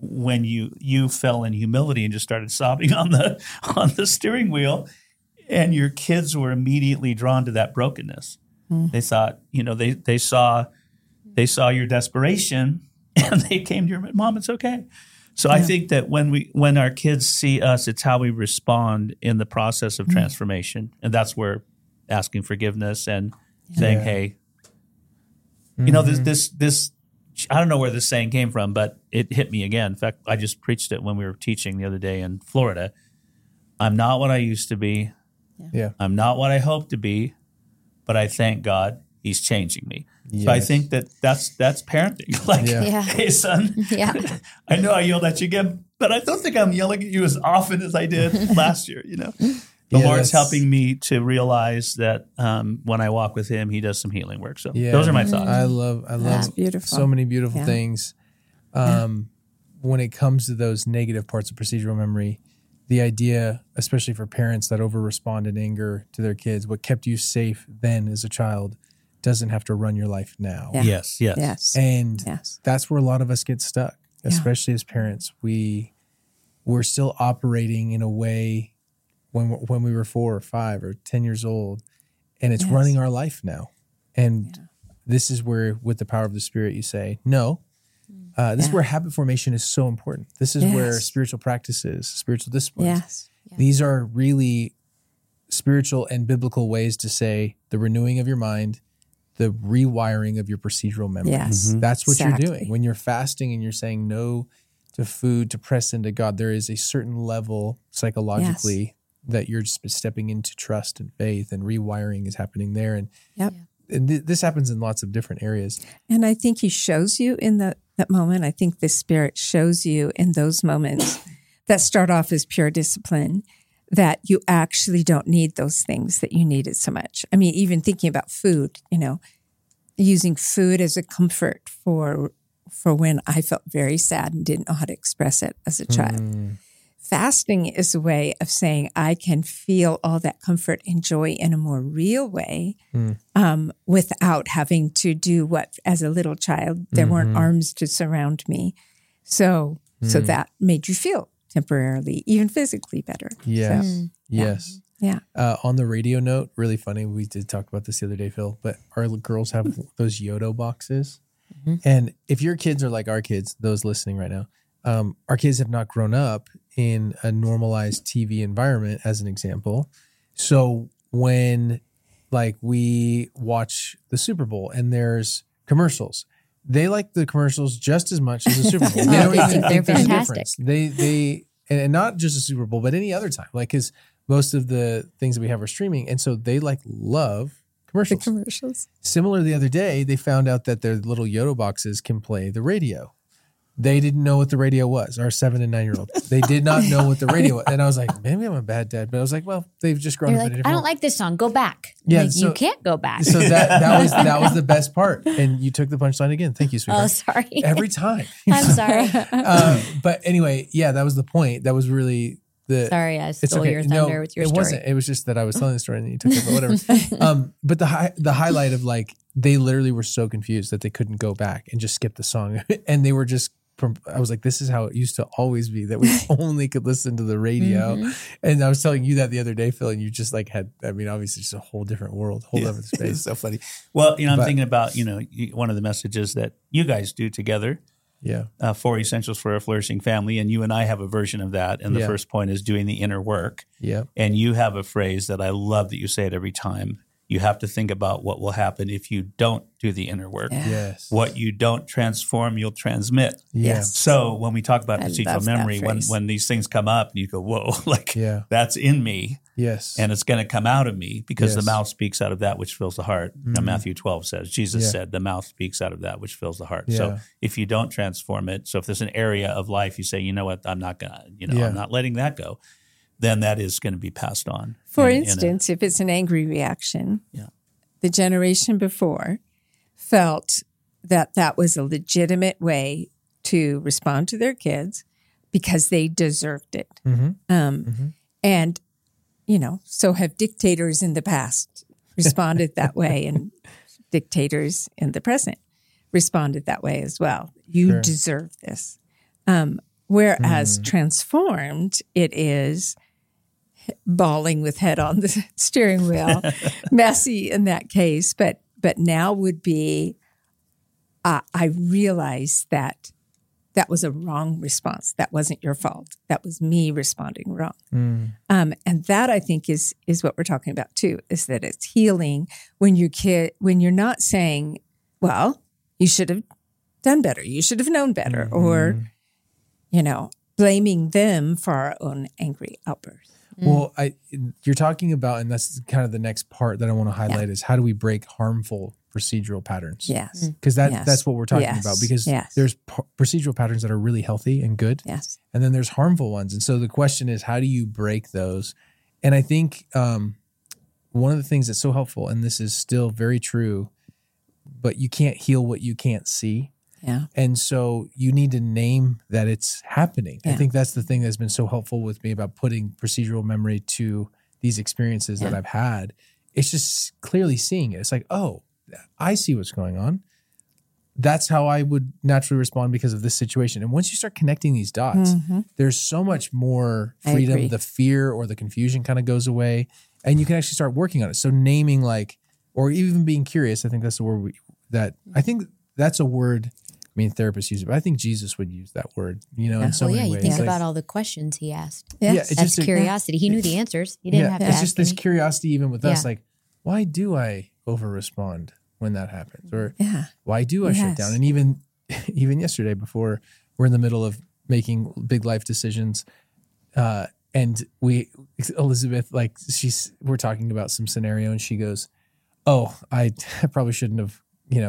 fell in humility and just started sobbing on the steering wheel, and your kids were immediately drawn to that brokenness. They thought, they saw your desperation, and they came to your mom. It's okay. So I think that when our kids see us, it's how we respond in the process of transformation, and that's where asking forgiveness and saying, "Hey, this." I don't know where this saying came from, but it hit me again. In fact, I just preached it when we were teaching the other day in Florida. I'm not what I used to be. Yeah. I'm not what I hope to be, but I thank God He's changing me. Yes. So I think that's parenting. Like, hey, son, I know I yelled at you again, but I don't think I'm yelling at you as often as I did last year. The Lord's helping me to realize that when I walk with Him, He does some healing work. So those are my thoughts. I love so many beautiful things. When it comes to those negative parts of procedural memory, the idea, especially for parents that over-respond in anger to their kids, what kept you safe then as a child doesn't have to run your life now. Yeah. Yes. And that's where a lot of us get stuck, especially as parents. We're still operating in a way when we were 4 or 5 or 10 years old, and it's running our life now. And this is where, with the power of the Spirit, you say, no. This is where habit formation is so important. This is where spiritual practices, spiritual disciplines, these are really spiritual and biblical ways to say the renewing of your mind, the rewiring of your procedural memory. That's what you're doing. When you're fasting and you're saying no to food, to press into God, there is a certain level psychologically that you're just stepping into trust and faith, and rewiring is happening there. And, this happens in lots of different areas. And I think He shows you in that moment. I think the Spirit shows you in those moments that start off as pure discipline, that you actually don't need those things that you needed so much. I mean, even thinking about food, using food as a comfort for when I felt very sad and didn't know how to express it as a child. Fasting is a way of saying I can feel all that comfort and joy in a more real way without having to do what, as a little child, there weren't arms to surround me. So that made you feel temporarily, even physically better. Yes. So, yes. Yeah. On the radio note, really funny, we did talk about this the other day, Phil, but our girls have those Yodo boxes. And if your kids are like our kids, those listening right now, our kids have not grown up in a normalized TV environment, as an example. So when like we watch the Super Bowl and there's commercials, they like the commercials just as much as the Super Bowl. They don't They even think think they're there's a fantastic. difference. And not just the Super Bowl, but any other time. Like, because most of the things that we have are streaming, and so they like love The commercials. commercials. Similar, the other day, they found out that their little Yodo boxes can play the radio. They didn't know what the radio was. Our 7 and 9 year old, they did not know what the radio was, and I was like, maybe I'm a bad dad, but I was like, well, they've just grown You're up like, in a I different don't like this song. Go back. Yeah, Like, so- you can't go back. So that was the best part, and you took the punchline again. Thank you, sweetheart. Oh, sorry. Every time. I'm sorry. But anyway, yeah, that was the point. That was really the. Sorry, I It's stole okay. your thunder No, with your it story. wasn't. It was just that I was telling the story and then you took it, but whatever. But the highlight of like they literally were so confused that they couldn't go back and just skip the song, and they were just. I was like, this is how it used to always be, that we only could listen to the radio. Mm-hmm. And I was telling you that the other day, Phil, and you just like had, I mean, obviously just a whole different world, whole different It's space. so funny. Well, I'm But- thinking about, one of the messages that you guys do together, Yeah. 4 Essentials for a Flourishing Family. And you and I have a version of that. And the Yeah. first point is doing the inner work. Yeah. And you have a phrase that I love that you say it every time. You have to think about what will happen if you don't do the inner work. Yeah. Yes. What you don't transform, you'll transmit. Yes. So when we talk about I procedural love that memory, phrase. when these things come up and you go, whoa, like Yeah. that's in me Yes. and it's going to come out of me because the Yes. mouth speaks out of that which fills the heart. Now, Mhm. Matthew 12 says, Jesus Yeah. said, the mouth speaks out of that which fills the heart. Yeah. So if you don't transform it, so if there's an area of life you say, you know what, I'm not going to, Yeah. I'm not letting that go, then that is going to be passed on. For in a- instance, if it's an angry reaction, Yeah. the generation before felt that that was a legitimate way to respond to their kids because they deserved it. Mhm. And, so have dictators in the past responded that way, and dictators in the present responded that way as well. You Sure. deserve this. Whereas transformed, it is bawling with head on the steering wheel, messy in that case. But now would be, I realize that was a wrong response. That wasn't your fault. That was me responding wrong. Mm. And that I think is what we're talking about too, is that it's healing when you're not saying, well, you should have done better. You should have known better. Or, blaming them for our own angry outbursts. Well, you're talking about, and that's kind of the next part that I want to highlight is how do we break harmful procedural patterns? Yes. Because Yes. that's what we're talking Yes. about. Because Yes. there's procedural patterns that are really healthy and good, Yes. and then there's harmful ones. And so the question is, how do you break those? And I think one of the things that's so helpful, and this is still very true, but you can't heal what you can't see. Yeah. And so you need to name that it's happening. I Yeah. think that's the thing that's been so helpful with me about putting procedural memory to these experiences that Yeah. I've had. It's just clearly seeing it. It's like, oh, I see what's going on. That's how I would naturally respond because of this situation. And once you start connecting these dots, there's so much more I freedom. agree. The fear or the confusion kind of goes away, and you can actually start working on it. So naming or even being curious, I think that's the word I think that's a word. I mean, therapists use it, but I think Jesus would use that word, in so Well, many you ways. think Like- about all the questions he asked. Yes. Yeah, it's That's just curiosity. He knew the answers. He didn't have to it's ask just this any. curiosity, even with us, Yeah. like, why do I over respond when that happens, or Yeah. why do I shut Yes. down? And even yesterday, before we're in the middle of making big life decisions, and Elizabeth, we're talking about some scenario, and she goes, "Oh, I probably shouldn't have,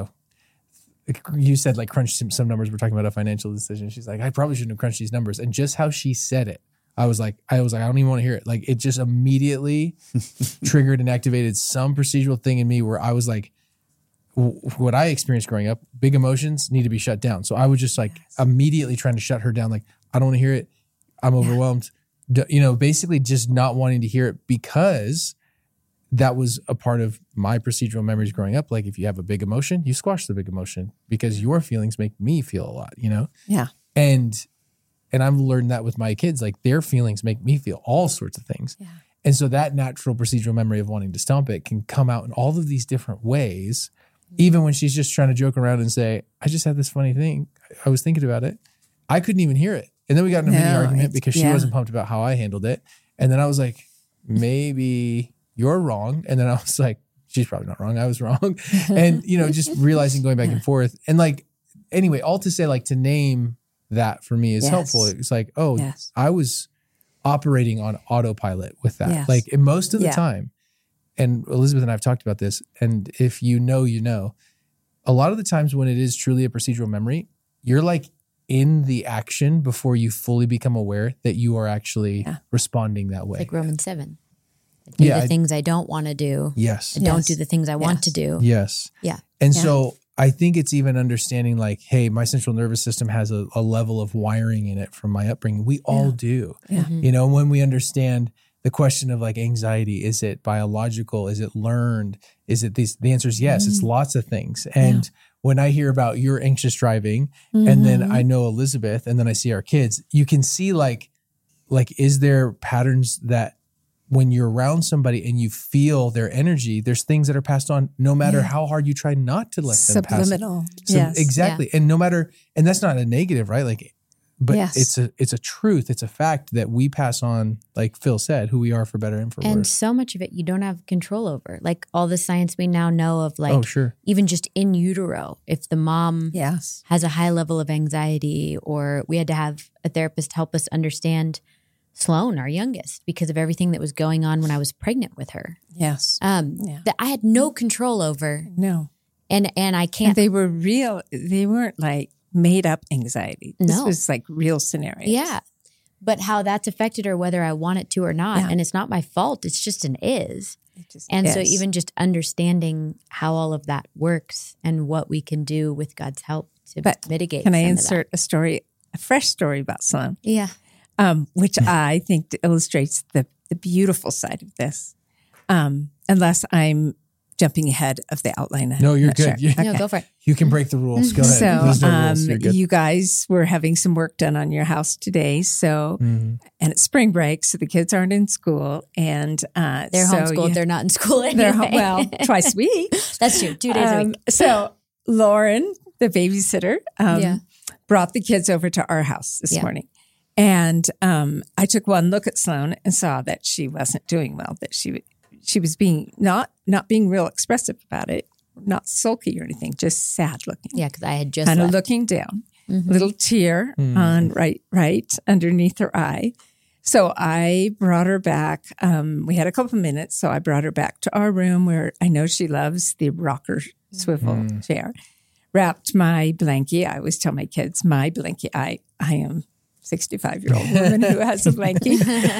you said like crunch some numbers. We're talking about a financial decision." She's like, "I probably shouldn't have crunched these numbers." And just how she said it, I was like, I don't even want to hear it. Like, it just immediately triggered and activated some procedural thing in me where I was like, what I experienced growing up, big emotions need to be shut down. So I was just like immediately trying to shut her down. Like, I don't want to hear it. I'm overwhelmed. Basically just not wanting to hear it because that was a part of my procedural memories growing up. Like, if you have a big emotion, you squash the big emotion because your feelings make me feel a lot, Yeah. And I've learned that with my kids, like their feelings make me feel all sorts of things. Yeah. And so that natural procedural memory of wanting to stomp it can come out in all of these different ways, even when she's just trying to joke around and say, I just had this funny thing. I was thinking about it. I couldn't even hear it. And then we got in a mini No, argument it's- because she yeah. wasn't pumped about how I handled it. And then I was like, maybe you're wrong. And then I was like, she's probably not wrong. I was wrong. And, just realizing going back and forth. And like, anyway, all to say, like, to name that for me is Yes. helpful. It's like, oh, Yes. I was operating on autopilot with that. Yes. Like, and most of the Yeah. time, and Elizabeth and I have talked about this, and if you know, a lot of the times when it is truly a procedural memory, you're like in the action before you fully become aware that you are actually responding that way. Like Romans 7. Do Yeah, the things I don't want to do. Yes. I don't Yes. do the things I want to do. Yes. Yeah. And Yeah. so I think it's even understanding like, hey, my central nervous system has a level of wiring in it from my upbringing. We all do. Yeah. When we understand the question of like anxiety, is it biological? Is it learned? Is it these? The answer is yes. It's lots of things. And when I hear about your anxious driving and then I know Elizabeth and then I see our kids, you can see like, is there patterns that when you're around somebody and you feel their energy, there's things that are passed on no matter how hard you try not to let them pass. Subliminal. So Yes. exactly. And no matter, and that's not a negative, right? Like, but Yes. it's a truth. It's a fact that we pass on, like Phil said, who we are for better and for And worse. so much of it you don't have control over. Like all the science we now know of, like Oh, sure. even just in utero, if the mom Yes. has a high level of anxiety, or we had to have a therapist help us understand Sloan, our youngest, because of everything that was going on when I was pregnant with her. Yes. That I had no control over, No. and I And can't. they were real. They weren't like made up anxiety. This No. was like real scenarios. Yeah, but how that's affected her, whether I want it to or not, Yeah. and it's not my fault. It's just an is. It just And so is. even just understanding how all of that works and what we can do with God's help to But mitigate. Can I some of insert a fresh story about Sloan, that. Yeah. which I think illustrates the beautiful side of this, unless I'm jumping ahead of the outline. No, you're not good. sure. You- No, go for it. You can break the rules. Go ahead. So There's no rules. You're good. you guys were having some work done on your house today. So, Mm-hmm. and it's spring break, so the kids aren't in school, and They're so homeschooled. you- They're not in school anyway. they're well twice a week. That's true. 2 days a week. So Lauren, the babysitter, Yeah. brought the kids over to our house this Yeah. morning. And I took one look at Sloan and saw that she wasn't doing well, that she was being not being real expressive about it, not sulky or anything, just sad looking. Yeah, because I had just Kind of left. looking down, little tear on right underneath her eye. So I brought her back. We had a couple of minutes, so I brought her back to our room where I know she loves the rocker swivel chair. Wrapped my blankie. I always tell my kids, my blankie. I am 65-year-old woman who has a blankie.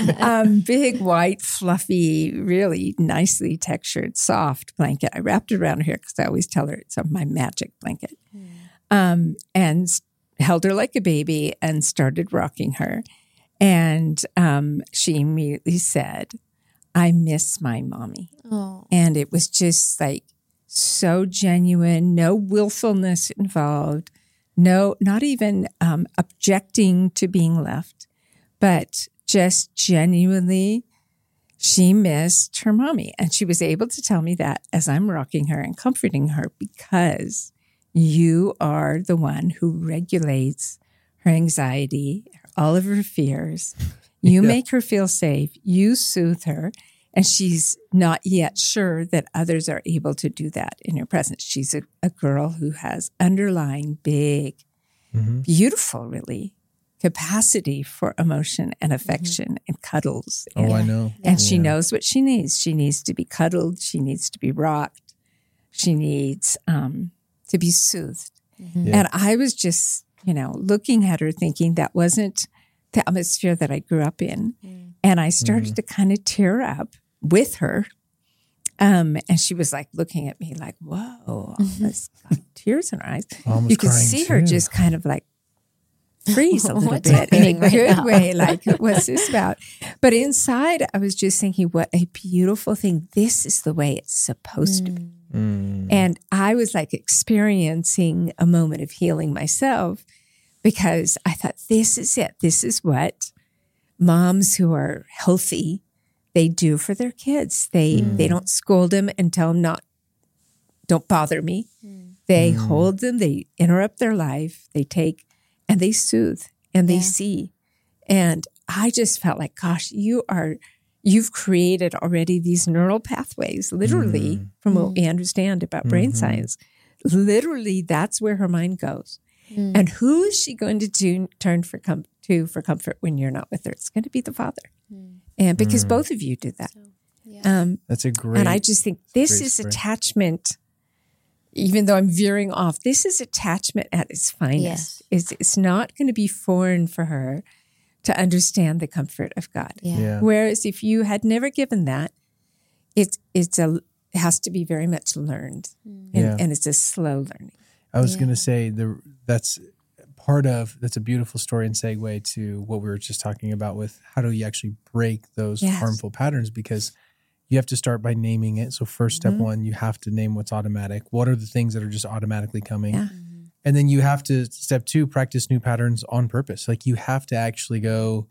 Big, white, fluffy, really nicely textured, soft blanket. I wrapped it around her because I always tell her it's my magic blanket. And held her like a baby and started rocking her. And she immediately said, I miss my mommy. Oh. And it was just like so genuine, no willfulness involved, no, not even objecting to being left, but just genuinely, she missed her mommy. And she was able to tell me that as I'm rocking her and comforting her, because you are the one who regulates her anxiety, all of her fears. You make her feel safe. You soothe her. And she's not yet sure that others are able to do that in her presence. She's a girl who has underlying big, beautiful, really, capacity for emotion and affection and cuddles. Oh, I know. And she knows what she needs. She needs to be cuddled. She needs to be rocked. She needs to be soothed. Yeah. And I was just, looking at her thinking that wasn't the atmosphere that I grew up in. And I started to kind of tear up with her. And she was like looking at me like, whoa, all this got tears in her eyes. Almost You could crying see her too. just kind of like freeze a little What's bit in happening a right good now? way. Like, what's this about? But inside, I was just thinking, what a beautiful thing. This is the way it's supposed to be. And I was like experiencing a moment of healing myself because I thought, this is it. This is what moms who are healthy, they do for their kids. They don't scold them and tell them don't bother me. They hold them, they interrupt their life, they take and they soothe and they see And I just felt like, gosh, you've created already these neural pathways, literally, from what we understand about brain science. Literally, that's where her mind goes. And who is she going to turn for comfort when you're not with her? It's going to be the Father. And because both of you do that. That's a great. And I just think this is attachment, even though I'm veering off, this is attachment at its finest. It's not going to be foreign for her to understand the comfort of God. Whereas if you had never given that, it has to be very much learned. And it's a slow learning. I was going to say that's a beautiful story and segue to what we were just talking about with how do you actually break those harmful patterns, because you have to start by naming it. So first step one, you have to name what's automatic. What are the things that are just automatically coming? And then you have to, step two, practice new patterns on purpose. Like you have to actually go,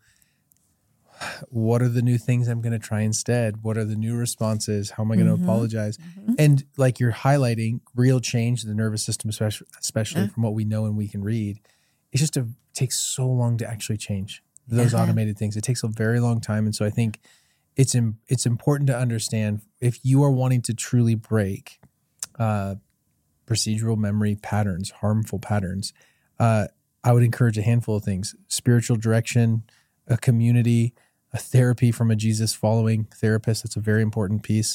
what are the new things I'm going to try instead? What are the new responses? How am I going to apologize? And like you're highlighting real change in the nervous system, especially from what we know and we can read. It's just takes so long to actually change those automated things. It takes a very long time. And so I think it's important to understand if you are wanting to truly break procedural memory patterns, harmful patterns, I would encourage a handful of things: spiritual direction, a community, a therapy from a Jesus following therapist. That's a very important piece.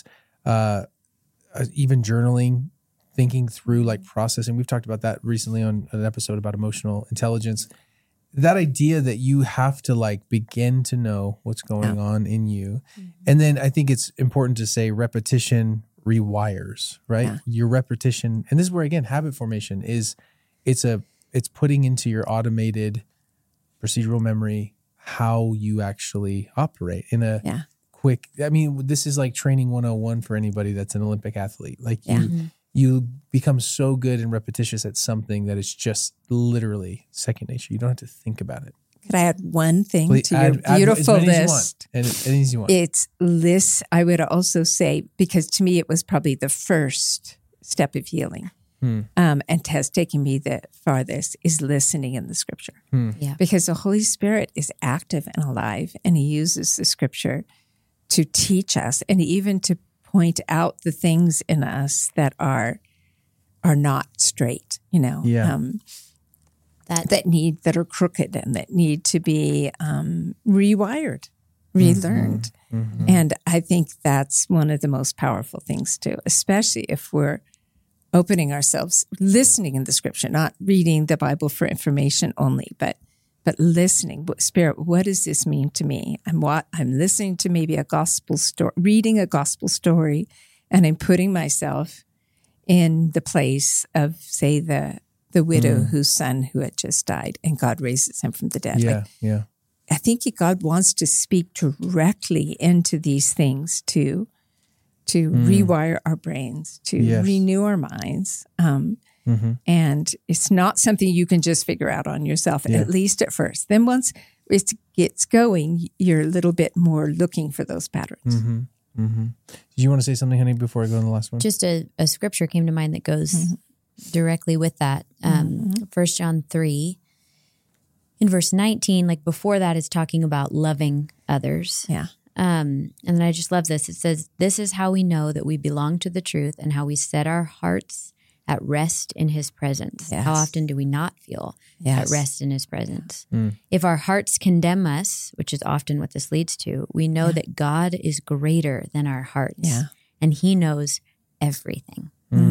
Even journaling, thinking through, like processing. We've talked about that recently on an episode about emotional intelligence. That idea that you have to like begin to know what's going on in you. And then I think it's important to say repetition rewires, right? Your repetition. And this is where, again, habit formation is, it's putting into your automated procedural memory how you actually operate in a quick, I mean, this is like training 101 for anybody that's an Olympic athlete. Like you become so good and repetitious at something that it's just literally second nature. You don't have to think about it. Could I add one thing to your beautiful list? Anything you want. It's list. I would also say, because to me, it was probably the first step of healing. And has taken me the farthest is listening in the scripture. Because the Holy Spirit is active and alive, and he uses the scripture to teach us and even to point out the things in us that are not straight, that are crooked and that need to be rewired, relearned. And I think that's one of the most powerful things too, especially if we're opening ourselves, listening in the scripture, not reading the Bible for information only, but listening. Spirit, what does this mean to me? I'm listening to maybe a gospel story, reading a gospel story, and I'm putting myself in the place of, say, the widow whose son who had just died, and God raises him from the dead. I think God wants to speak directly into these things to rewire our brains, to renew our minds. And it's not something you can just figure out on yourself, at least at first. Then once it gets going, you're a little bit more looking for those patterns. Did you want to say something, honey, before I go on the last one? Just a scripture came to mind that goes directly with that. 1 John 3, in verse 19, like before that, is talking about loving others. And then I just love this. It says, "This is how we know that we belong to the truth and how we set our hearts at rest in his presence." How often do we not feel at rest in his presence? If our hearts condemn us, which is often what this leads to, we know that God is greater than our hearts and he knows everything.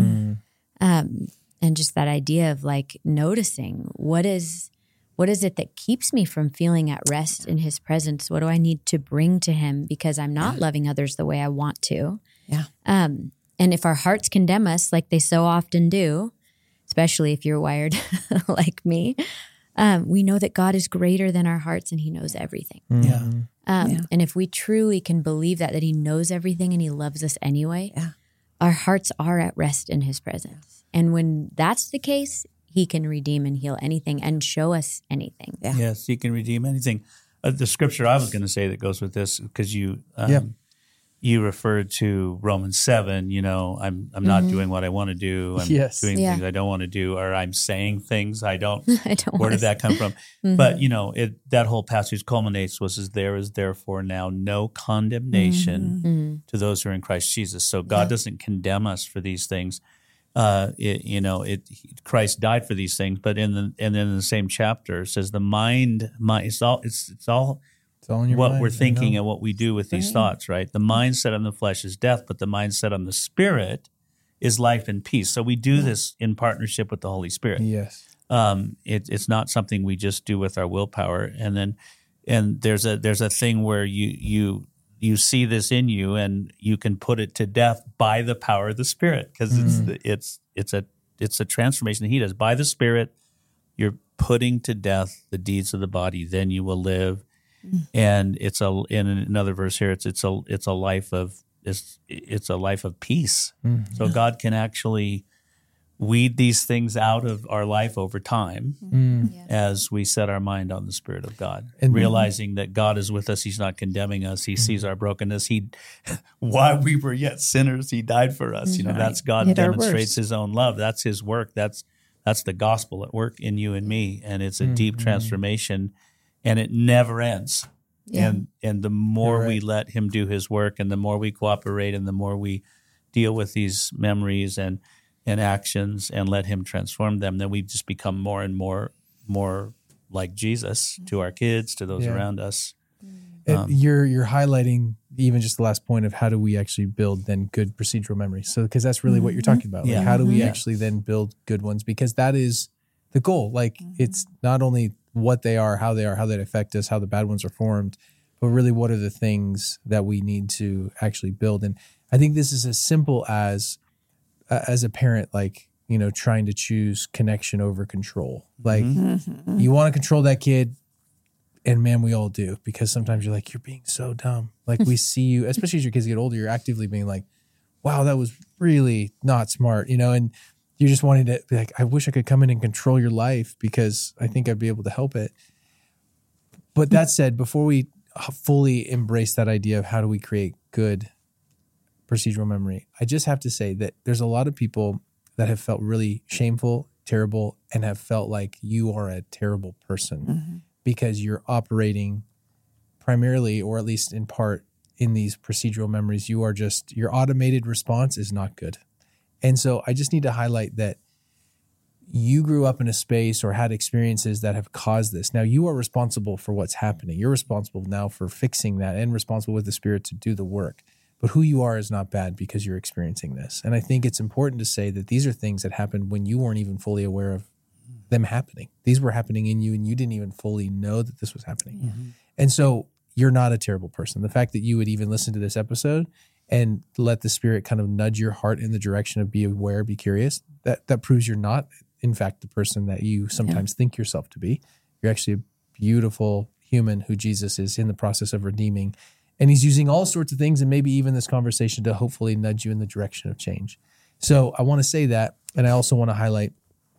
And just that idea of like noticing what is it that keeps me from feeling at rest in his presence? What do I need to bring to him because I'm not loving others the way I want to? And if our hearts condemn us, like they so often do, especially if you're wired like me, we know that God is greater than our hearts and he knows everything. And if we truly can believe that he knows everything and he loves us anyway, our hearts are at rest in his presence. And when that's the case, he can redeem and heal anything and show us anything. Yes, he can redeem anything. The scripture I was going to say that goes with this, because you you referred to Romans 7, I'm not doing what I want to do. I'm Yes. doing Yeah. things I don't want to do, or I'm saying things I don't. I don't Where wanna did that come from? But, that whole passage culminates there is therefore now no condemnation to those who are in Christ Jesus. So God doesn't condemn us for these things. Christ died for these things, but in the same chapter it says the mind it's all It's all in your what mind. we're I thinking know. and what we do with these thoughts, right? The mindset on the flesh is death, but the mindset on the spirit is life and peace. So we do this in partnership with the Holy Spirit. Yes. It's not something we just do with our willpower. And there's a thing where you see this in you, and you can put it to death by the power of the Spirit, because it's a transformation that He does by the Spirit. You're putting to death the deeds of the body, then you will live. And in another verse here, it's a life of peace. So God can actually weed these things out of our life over time as we set our mind on the Spirit of God, And realizing that God is with us. He's not condemning us. He sees our brokenness. While we were yet sinners, He died for us. That's God At our demonstrates worst. His own love. That's His work. That's the gospel at work in you and me. And it's a deep transformation, and it never ends. Yeah. And the more You're right. we let Him do His work, and the more we cooperate, and the more we deal with these memories and actions and let Him transform them, then we just become more and more like Jesus to our kids, to those Yeah. around us. And you're highlighting even just the last point of how do we actually build then good procedural memory. So because that's really what you're talking about. Like, Yeah. how do we Yeah. actually then build good ones? Because that is the goal. Like it's not only what they are, how they affect us, how the bad ones are formed, but really what are the things that we need to actually build. And I think this is as simple as a parent, like, trying to choose connection over control. Like you want to control that kid, and man, we all do, because sometimes you're like, you're being so dumb. Like we see you, especially as your kids get older, you're actively being like, wow, that was really not smart, and you're just wanting to be like, I wish I could come in and control your life because I think I'd be able to help it. But that said, before we fully embrace that idea of how do we create good procedural memory, I just have to say that there's a lot of people that have felt really shameful, terrible, and have felt like you are a terrible person because you're operating primarily, or at least in part, in these procedural memories. Your automated response is not good. And so I just need to highlight that you grew up in a space or had experiences that have caused this. Now you are responsible for what's happening. You're responsible now for fixing that and responsible with the Spirit to do the work. But who you are is not bad because you're experiencing this. And I think it's important to say that these are things that happened when you weren't even fully aware of them happening. These were happening in you and you didn't even fully know that this was happening. And so you're not a terrible person. The fact that you would even listen to this episode and let the Spirit kind of nudge your heart in the direction of be aware, be curious, that proves you're not, in fact, the person that you sometimes think yourself to be. You're actually a beautiful human who Jesus is in the process of redeeming. And He's using all sorts of things, and maybe even this conversation, to hopefully nudge you in the direction of change. So I want to say that, and I also want to highlight,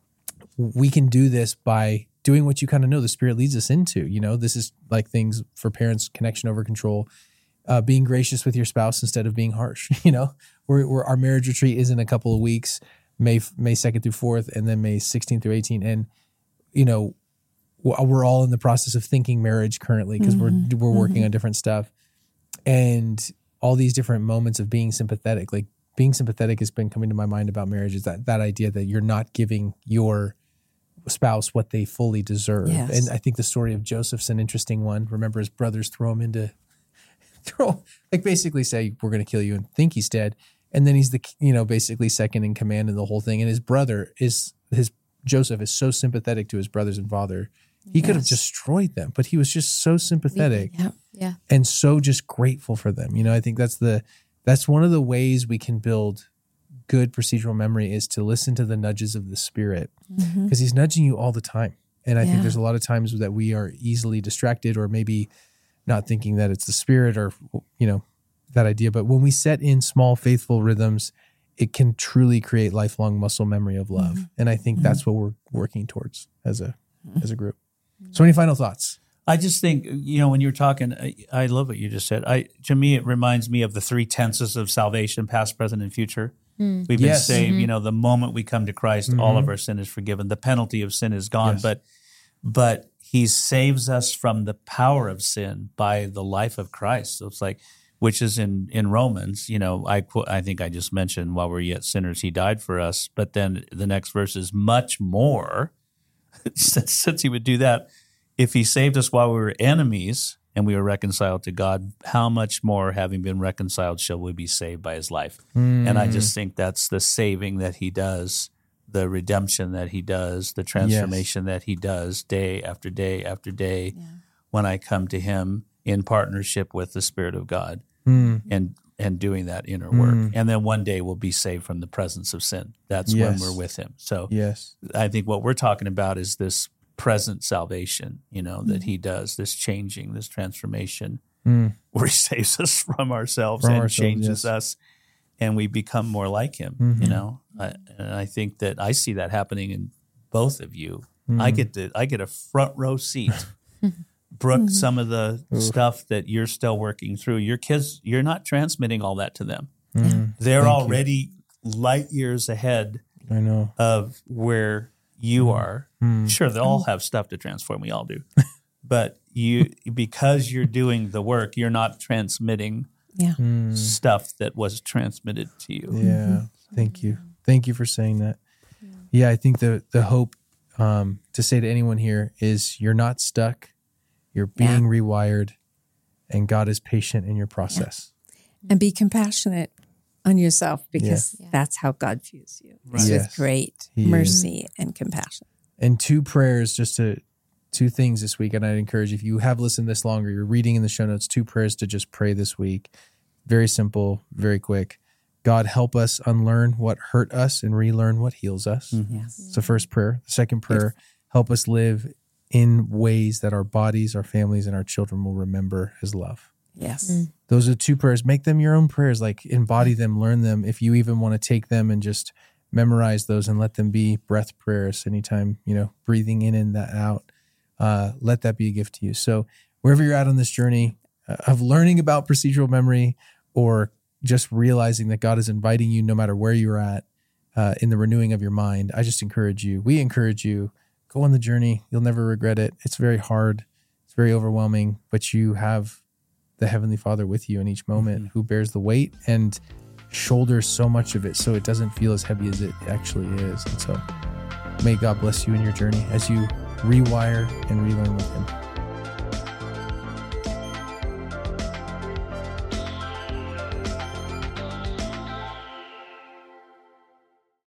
we can do this by doing what you kind of know the Spirit leads us into. This is like things for parents: connection over control, being gracious with your spouse instead of being harsh. We're our marriage retreat is in a couple of weeks, May 2nd through 4th, and then May 16th through 18th. And we're all in the process of thinking marriage currently because we're working on different stuff, and all these different moments of being sympathetic. Like being sympathetic has been coming to my mind about marriage, is that idea that you're not giving your spouse what they fully deserve. Yes. And I think the story of Joseph's an interesting one. Remember, his brothers basically say, we're going to kill you, and think he's dead. And then he's basically second in command in the whole thing. And his brother Joseph is so sympathetic to his brothers and father. He could have destroyed them, but he was just so sympathetic Yeah. and so just grateful for them. I think that's one of the ways we can build good procedural memory, is to listen to the nudges of the Spirit, because He's nudging you all the time. And I think there's a lot of times that we are easily distracted, or maybe not thinking that it's the Spirit, or, that idea. But when we set in small, faithful rhythms, it can truly create lifelong muscle memory of love. And I think that's what we're working towards as a group. So any final thoughts? I just think, when you're talking, I love what you just said. To me, it reminds me of the 3 tenses of salvation: past, present, and future. We've been saved. The moment we come to Christ, all of our sin is forgiven. The penalty of sin is gone. Yes. But He saves us from the power of sin by the life of Christ. So it's like, which is in Romans. I think I just mentioned, while we're yet sinners, He died for us. But then the next verse is much more. Since He would do that. If He saved us while we were enemies and we were reconciled to God, how much more, having been reconciled, shall we be saved by His life? And I just think that's the saving that He does, the redemption that He does, the transformation that He does day after day after day when I come to Him in partnership with the Spirit of God and doing that inner work. And then one day we'll be saved from the presence of sin. That's when we're with Him. So I think what we're talking about is this present salvation, that He does, this changing, this transformation, where He saves us from ourselves and changes us, and we become more like Him. And I think that I see that happening in both of you. I get a front row seat. Brooke, some of the stuff that you're still working through, your kids, you're not transmitting all that to them. They're already light years ahead of where you are. Sure, they all have stuff to transform. We all do. But because you're doing the work, you're not transmitting stuff that was transmitted to you. Yeah. Thank you. Thank you for saying that. Yeah, I think the hope to say to anyone here is you're not stuck. You're being rewired, and God is patient in your process. And be compassionate on yourself, because that's how God views you. It's with great mercy and compassion. And 2 prayers, two things this week. And I'd encourage, if you have listened this long or you're reading in the show notes, 2 prayers to just pray this week. Very simple, very quick. God, help us unlearn what hurt us and relearn what heals us. It's the first prayer. The second prayer, help us live in ways that our bodies, our families, and our children will remember His love. Yes. Those are 2 prayers. Make them your own prayers, like embody them, learn them. If you even want to take them and just memorize those and let them be breath prayers anytime, breathing in and that out, let that be a gift to you. So wherever you're at on this journey of learning about procedural memory, or just realizing that God is inviting you, no matter where you're at, in the renewing of your mind, I just encourage you, we encourage you, go on the journey. You'll never regret it. It's very hard. It's very overwhelming, but you have the Heavenly Father with you in each moment, who bears the weight and shoulders so much of it, so it doesn't feel as heavy as it actually is. And so may God bless you in your journey as you rewire and relearn with Him.